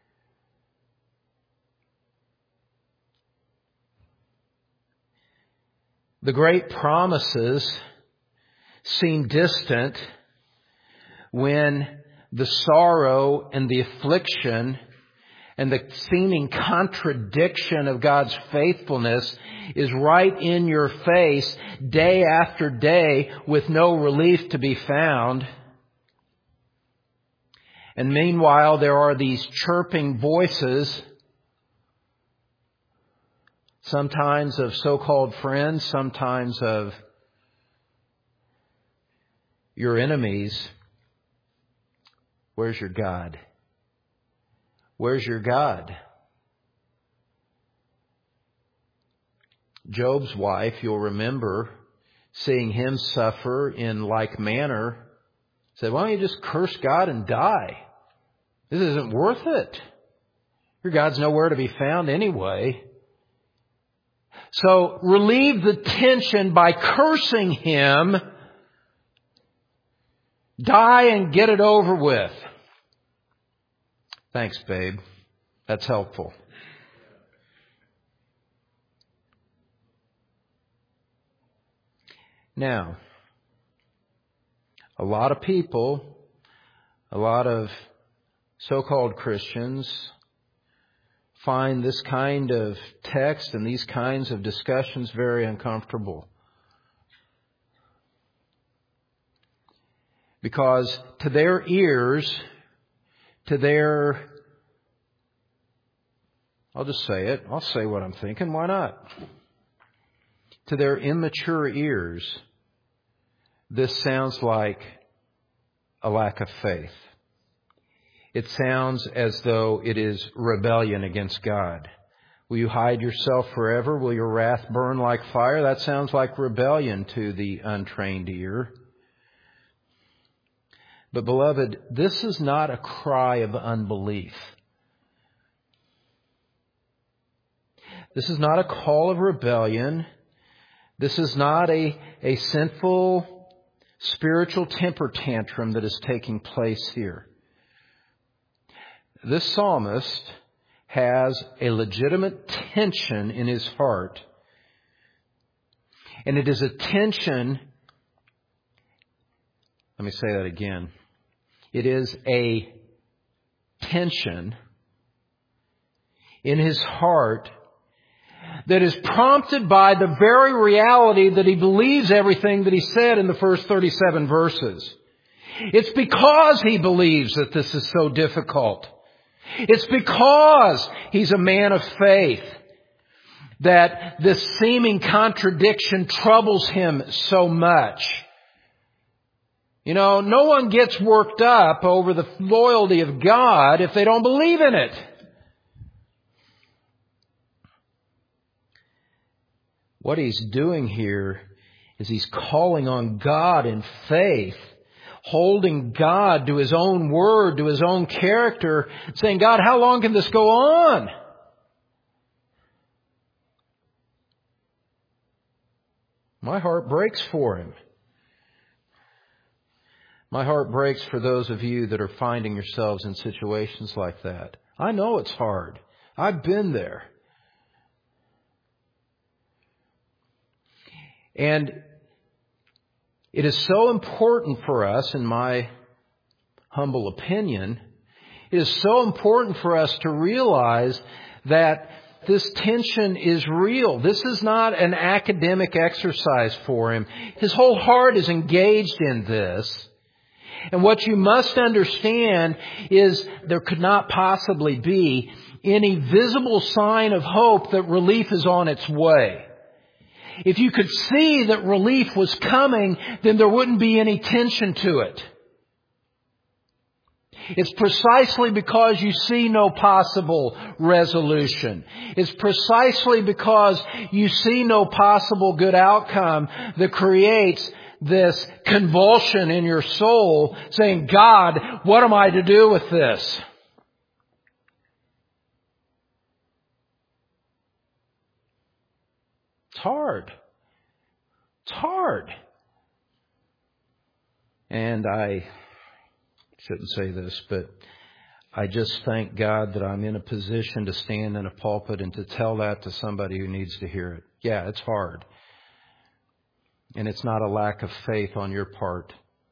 Speaker 2: The great promises seem distant when the sorrow and the affliction and the seeming contradiction of God's faithfulness is right in your face day after day with no relief to be found. And meanwhile, there are these chirping voices, sometimes of so-called friends, sometimes of your enemies. Where's your God? Where's your God? Job's wife, you'll remember, seeing him suffer in like manner, said, why don't you just curse God and die? This isn't worth it. Your God's nowhere to be found anyway. So relieve the tension by cursing Him. Die and get it over with. Thanks, babe. That's helpful. Now, a lot of people, a lot of so-called Christians find this kind of text and these kinds of discussions very uncomfortable. Because to their ears, to their, I'll just say it, I'll say what I'm thinking, why not? To their immature ears, this sounds like a lack of faith. It sounds as though it is rebellion against God. Will you hide yourself forever? Will your wrath burn like fire? That sounds like rebellion to the untrained ear. But beloved, this is not a cry of unbelief. This is not a call of rebellion. This is not a, a sinful spiritual temper tantrum that is taking place here. This psalmist has a legitimate tension in his heart. And it is a tension, let me say that again. It is a tension in his heart that is prompted by the very reality that he believes everything that he said in the first thirty-seven verses. It's because he believes that this is so difficult. It's because he's a man of faith that this seeming contradiction troubles him so much. You know, no one gets worked up over the loyalty of God if they don't believe in it. What he's doing here is he's calling on God in faith holding God to His own word, to His own character, saying, God, how long can this go on? My heart breaks for him. My heart breaks for those of you that are finding yourselves in situations like that. I know it's hard. I've been there. And it is so important for us, in my humble opinion, it is so important for us to realize that this tension is real. This is not an academic exercise for him. His whole heart is engaged in this. And what you must understand is there could not possibly be any visible sign of hope that relief is on its way. If you could see that relief was coming, then there wouldn't be any tension to it. It's precisely because you see no possible resolution. It's precisely because you see no possible good outcome that creates this convulsion in your soul, saying, God, what am I to do with this? It's hard. It's hard. And I shouldn't say this, but I just thank God that I'm in a position to stand in a pulpit and to tell that to somebody who needs to hear it. Yeah, it's hard. And it's not a lack of faith on your part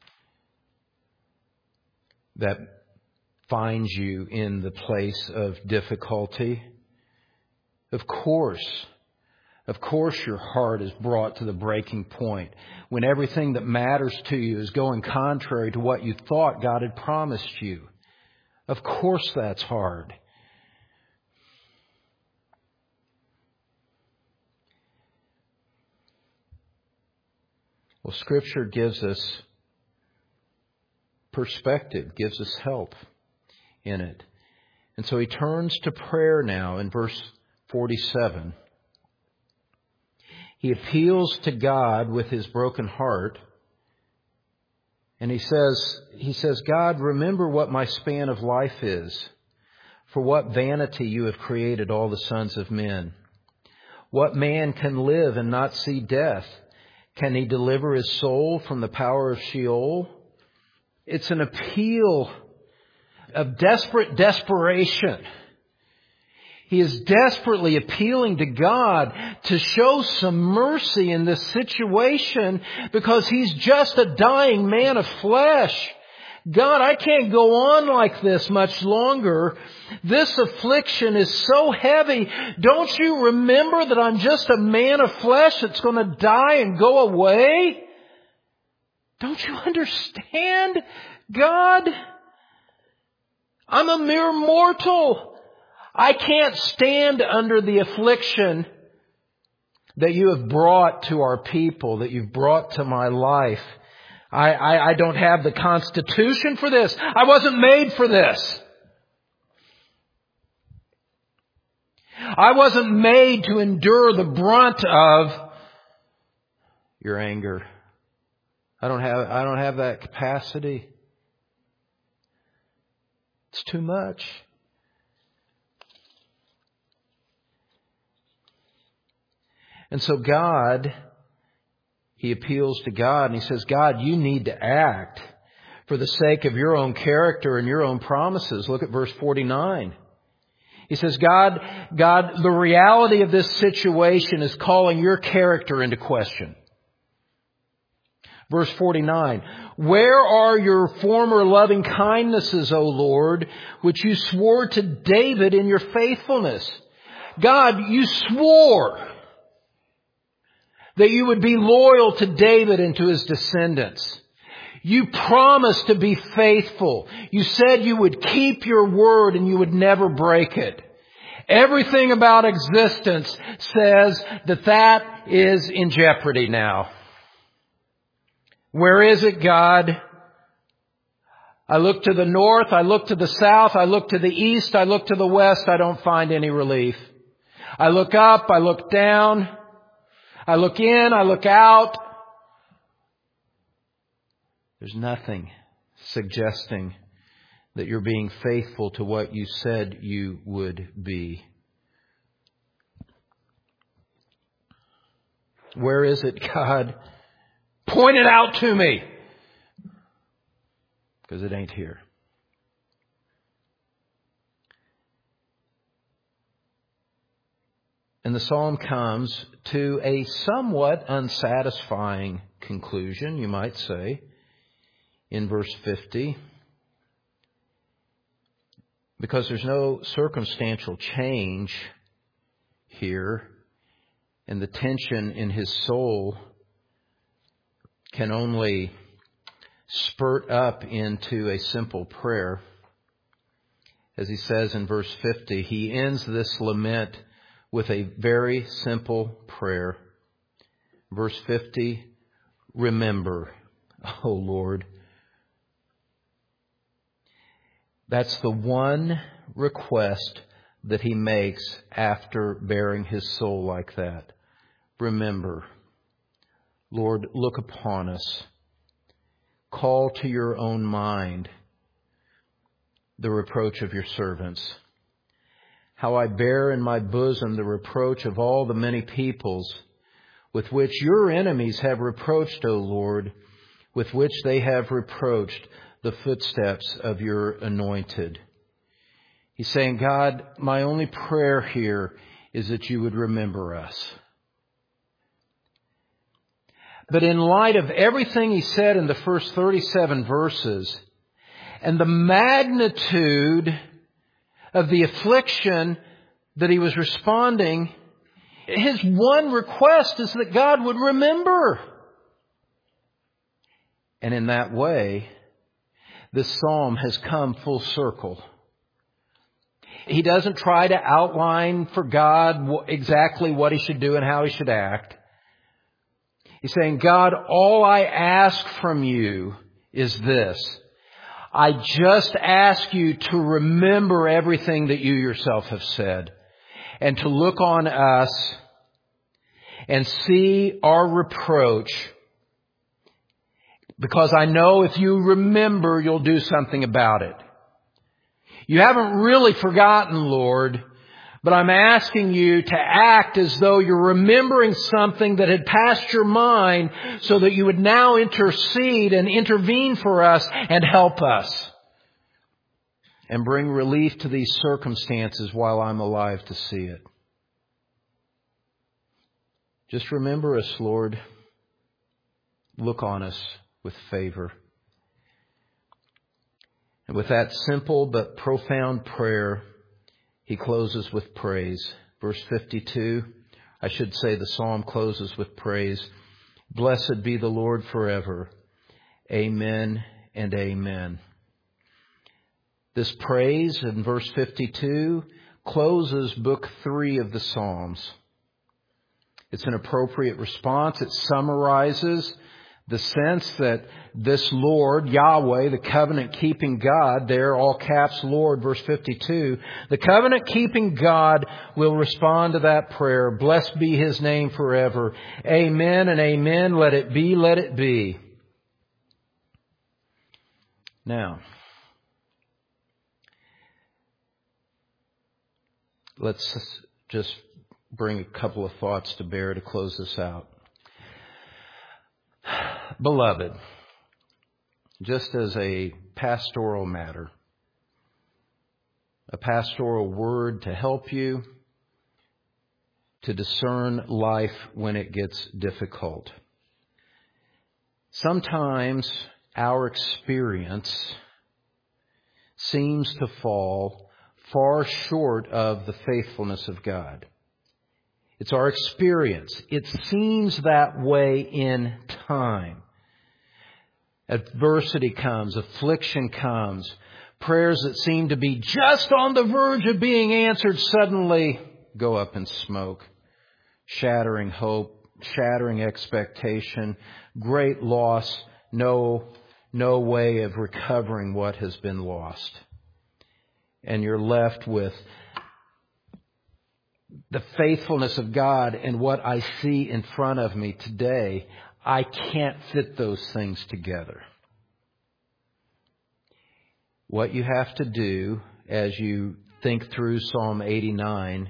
Speaker 2: that finds you in the place of difficulty. Of course, of course your heart is brought to the breaking point when everything that matters to you is going contrary to what you thought God had promised you. Of course that's hard. Well, Scripture gives us perspective, gives us help in it. And so he turns to prayer now in verse forty-seven. He appeals to God with his broken heart. And he says, he says, God, remember what my span of life is. For what vanity you have created all the sons of men. What man can live and not see death? Can he deliver his soul from the power of Sheol? It's an appeal of desperate desperation. He is desperately appealing to God to show some mercy in this situation because he's just a dying man of flesh. God, I can't go on like this much longer. This affliction is so heavy. Don't you remember that I'm just a man of flesh that's going to die and go away? Don't you understand, God? I'm a mere mortal. I can't stand under the affliction that you have brought to our people, that you've brought to my life. I, I, I don't have the constitution for this. I wasn't made for this. I wasn't made to endure the brunt of your anger. I don't have, I don't have that capacity. It's too much. And so God, he appeals to God and he says, God, you need to act for the sake of your own character and your own promises. Look at verse forty-nine. He says, God, God, the reality of this situation is calling your character into question. Verse forty-nine, where are your former loving kindnesses, O Lord, which you swore to David in your faithfulness? God, you swore that you would be loyal to David and to his descendants. You promised to be faithful. You said you would keep your word and you would never break it. Everything about existence says that that is in jeopardy now. Where is it, God? I look to the north, I look to the south, I look to the east, I look to the west, I don't find any relief. I look up, I look down, I look in, I look out. There's nothing. suggesting that you're being faithful to what you said you would be. Where is it, God? Point it out to me. Because it ain't here. And the psalm comes to a somewhat unsatisfying conclusion, you might say, in verse fifty. Because there's no circumstantial change here, and the tension in his soul can only spurt up into a simple prayer. As he says in verse fifty, he ends this lament with a very simple prayer. Verse fifty, remember, O Lord. That's the one request that he makes after bearing his soul like that. Remember, Lord, look upon us. Call to your own mind the reproach of your servants. How I bear in my bosom the reproach of all the many peoples with which your enemies have reproached, O Lord, with which they have reproached the footsteps of your anointed. He's saying, God, my only prayer here is that you would remember us. But in light of everything he said in the first thirty-seven verses and the magnitude of the affliction that he was responding, his one request is that God would remember. And in that way, this psalm has come full circle. He doesn't try to outline for God exactly what he should do and how he should act. He's saying, God, all I ask from you is this. I just ask you to remember everything that you yourself have said and to look on us and see our reproach, because I know if you remember, you'll do something about it. You haven't really forgotten, Lord, but I'm asking you to act as though you're remembering something that had passed your mind so that you would now intercede and intervene for us and help us and bring relief to these circumstances while I'm alive to see it. Just remember us, Lord. Look on us with favor. And with that simple but profound prayer, he closes with praise. Verse fifty-two, I should say the psalm closes with praise. Blessed be the Lord forever. Amen and amen. This praise in verse fifty-two closes book three of the Psalms. It's an appropriate response. It summarizes the sense that this Lord, Yahweh, the covenant-keeping God, there, all caps Lord, verse fifty-two, the covenant-keeping God will respond to that prayer. Blessed be His name forever. Amen and amen. Let it be, let it be. Now, let's just bring a couple of thoughts to bear to close this out. Beloved, just as a pastoral matter, a pastoral word to help you to discern life when it gets difficult. Sometimes our experience seems to fall far short of the faithfulness of God. It's our experience. It seems that way in time. Adversity comes, affliction comes, prayers that seem to be just on the verge of being answered suddenly go up in smoke, shattering hope, shattering expectation, great loss, no, no way of recovering what has been lost. And you're left with the faithfulness of God and what I see in front of me today. I can't fit those things together. what you have to do as you think through Psalm eighty-nine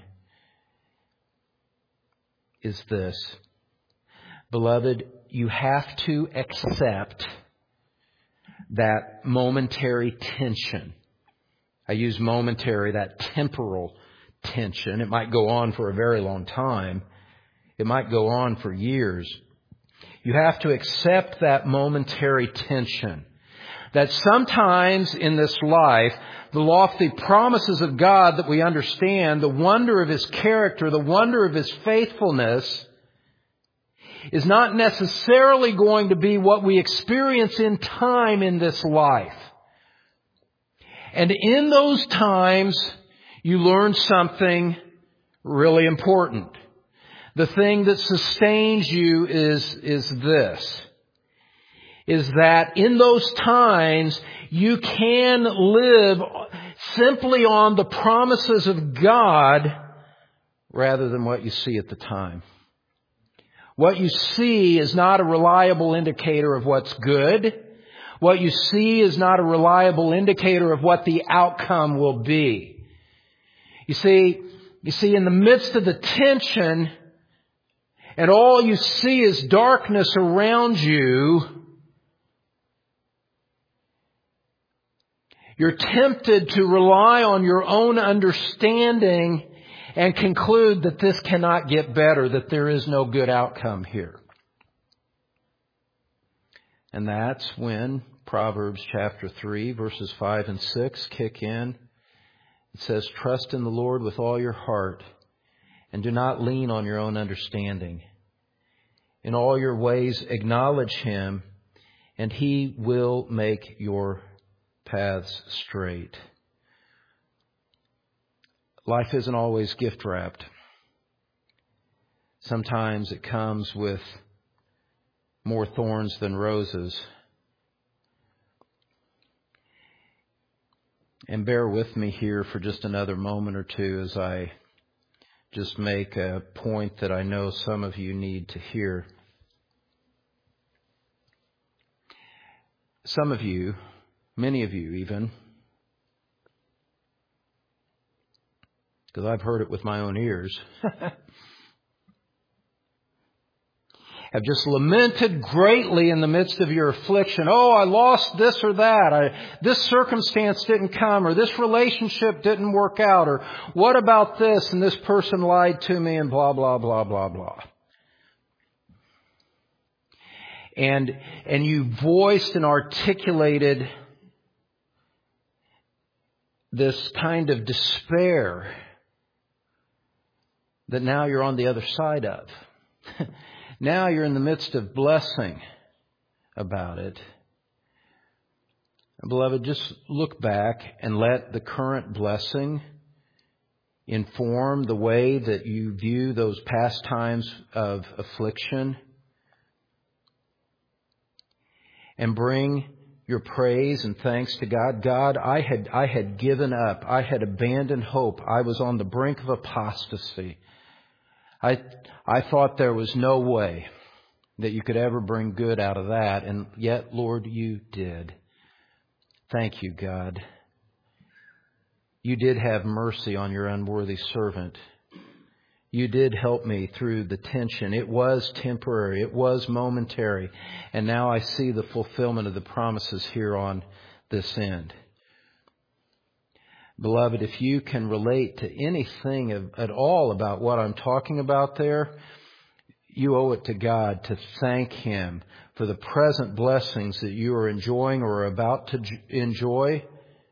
Speaker 2: is this. Beloved, you have to accept that momentary tension. I use momentary, that temporal tension. It might go on for a very long time. It might go on for years. You have to accept that momentary tension. That sometimes in this life, the lofty promises of God that we understand, the wonder of His character, the wonder of His faithfulness, is not necessarily going to be what we experience in time in this life. And in those times, you learn something really important. The thing that sustains you is, is this. Is that in those times, you can live simply on the promises of God rather than what you see at the time. What you see is not a reliable indicator of what's good. What you see is not a reliable indicator of what the outcome will be. You see, you see, in the midst of the tension, and all you see is darkness around you, you're tempted to rely on your own understanding and conclude that this cannot get better, that there is no good outcome here. And that's when Proverbs chapter three, verses five and six kick in. It says, trust in the Lord with all your heart and do not lean on your own understanding. In all your ways acknowledge Him and He will make your paths straight. Life isn't always gift wrapped. Sometimes it comes with more thorns than roses. And bear with me here for just another moment or two as I just make a point that I know some of you need to hear. Some of you, many of you even, because I've heard it with my own ears, have just lamented greatly in the midst of your affliction. Oh, I lost this or that. I, this circumstance didn't come, or this relationship didn't work out, or what about this, and this person lied to me, and blah, blah, blah, blah, blah. And, and you voiced and articulated this kind of despair that now you're on the other side of. Now you're in the midst of blessing about it. Beloved, just look back and let the current blessing inform the way that you view those past times of affliction. And bring your praise and thanks to God. God, I had, I had given up. I had abandoned hope. I was on the brink of apostasy. I, I thought there was no way that you could ever bring good out of that. And yet, Lord, you did. Thank you, God. You did have mercy on your unworthy servant. You did help me through the tension. It was temporary. It was momentary. And now I see the fulfillment of the promises here on this end. Beloved, if you can relate to anything of, at all about what I'm talking about there, you owe it to God to thank Him for the present blessings that you are enjoying or are about to enjoy.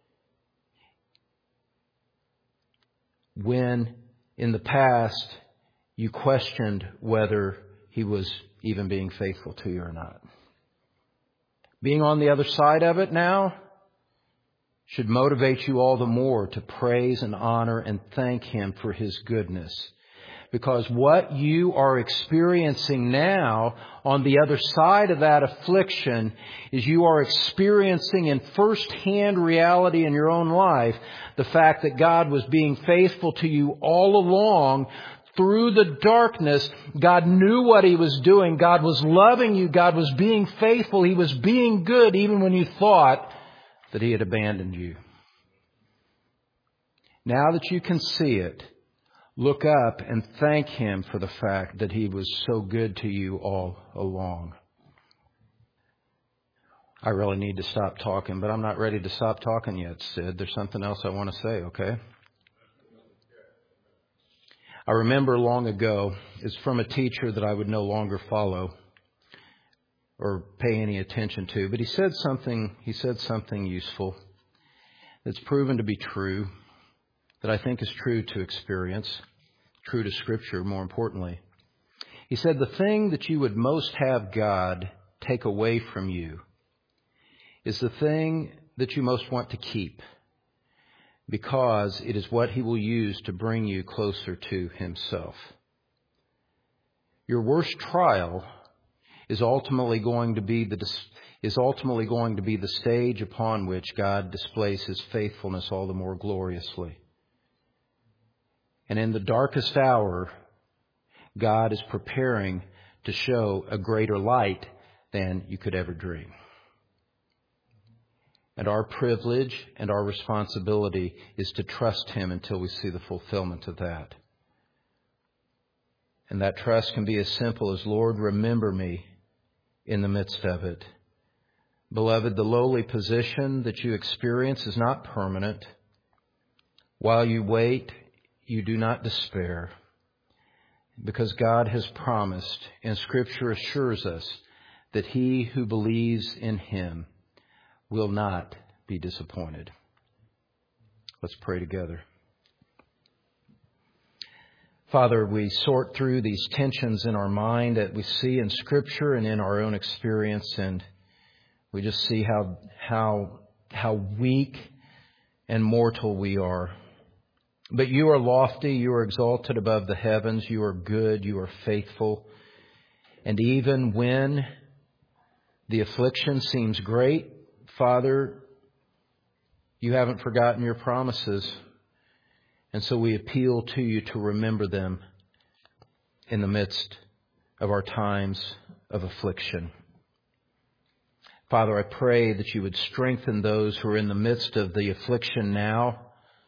Speaker 2: When in the past you questioned whether He was even being faithful to you or not. Being on the other side of it now should motivate you all the more to praise and honor and thank Him for His goodness. Because what you are experiencing now on the other side of that affliction is you are experiencing in first-hand reality in your own life the fact that God was being faithful to you all along through the darkness. God knew what He was doing. God was loving you. God was being faithful. He was being good even when you thought that he had abandoned you. Now that you can see it, look up and thank him for the fact that he was so good to you all along. I really need to stop talking, but I'm not ready to stop talking yet, Sid. There's something else I want to say, okay? I remember long ago, it's from a teacher that I would no longer follow or pay any attention to, but he said something, he said something useful that's proven to be true, that I think is true to experience, true to Scripture, more importantly. He said, the thing that you would most have God take away from you is the thing that you most want to keep, because it is what he will use to bring you closer to himself. Your worst trial is ultimately going to be the is ultimately going to be the stage upon which God displays his faithfulness all the more gloriously. And in the darkest hour, God is preparing to show a greater light than you could ever dream. And our privilege and our responsibility is to trust him until we see the fulfillment of that. And that trust can be as simple as, Lord, remember me in the midst of it. Beloved, the lowly position that you experience is not permanent. While you wait, you do not despair, because God has promised, and Scripture assures us, that he who believes in him will not be disappointed. Let's pray together. Father, we sort through these tensions in our mind that we see in Scripture and in our own experience, and we just see how how how weak and mortal we are. But you are lofty, you are exalted above the heavens, you are good, you are faithful. And even when the affliction seems great, Father, you haven't forgotten your promises. And so we appeal to you to remember them in the midst of our times of affliction. Father, I pray that you would strengthen those who are in the midst of the affliction now.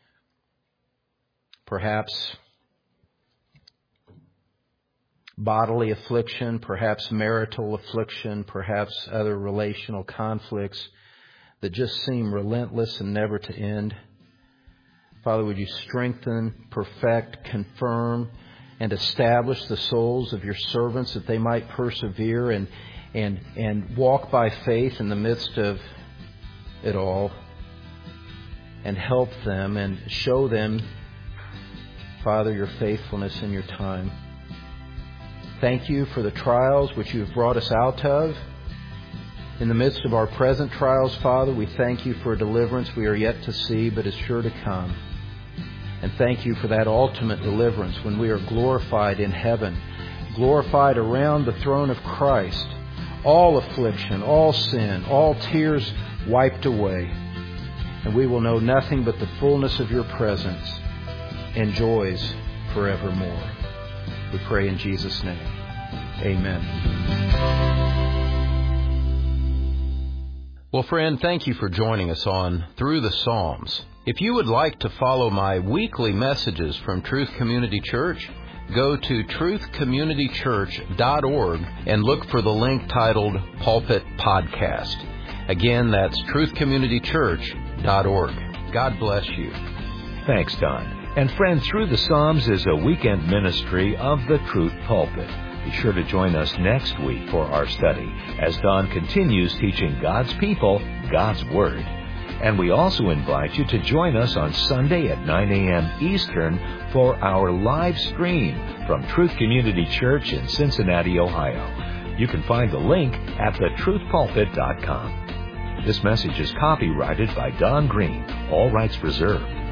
Speaker 2: Perhaps bodily affliction, perhaps marital affliction, perhaps other relational conflicts that just seem relentless and never to end. Father, would you strengthen, perfect, confirm, and establish the souls of your servants that they might persevere and and and walk by faith in the midst of it all, and help them and show them, Father, your faithfulness in your time. Thank you for the trials which you have brought us out of. In the midst of our present trials, Father, we thank you for a deliverance we are yet to see, but is sure to come. And thank you for that ultimate deliverance when we are glorified in heaven, glorified around the throne of Christ, all affliction, all sin, all tears wiped away. And we will know nothing but the fullness of your presence and joys forevermore. We pray in Jesus' name. Amen. Well, friend, thank you for joining us on Through the Psalms. If you would like to follow my weekly messages from Truth Community Church, go to truth community church dot org and look for the link titled Pulpit Podcast. Again, that's truth community church dot org. God bless you.
Speaker 1: Thanks, Don. And friend, Through the Psalms is a weekend ministry of the Truth Pulpit. Be sure to join us next week for our study as Don continues teaching God's people God's Word. And we also invite you to join us on Sunday at nine a.m. Eastern for our live stream from Truth Community Church in Cincinnati, Ohio. You can find the link at the truth pulpit dot com. This message is copyrighted by Don Green. All rights reserved.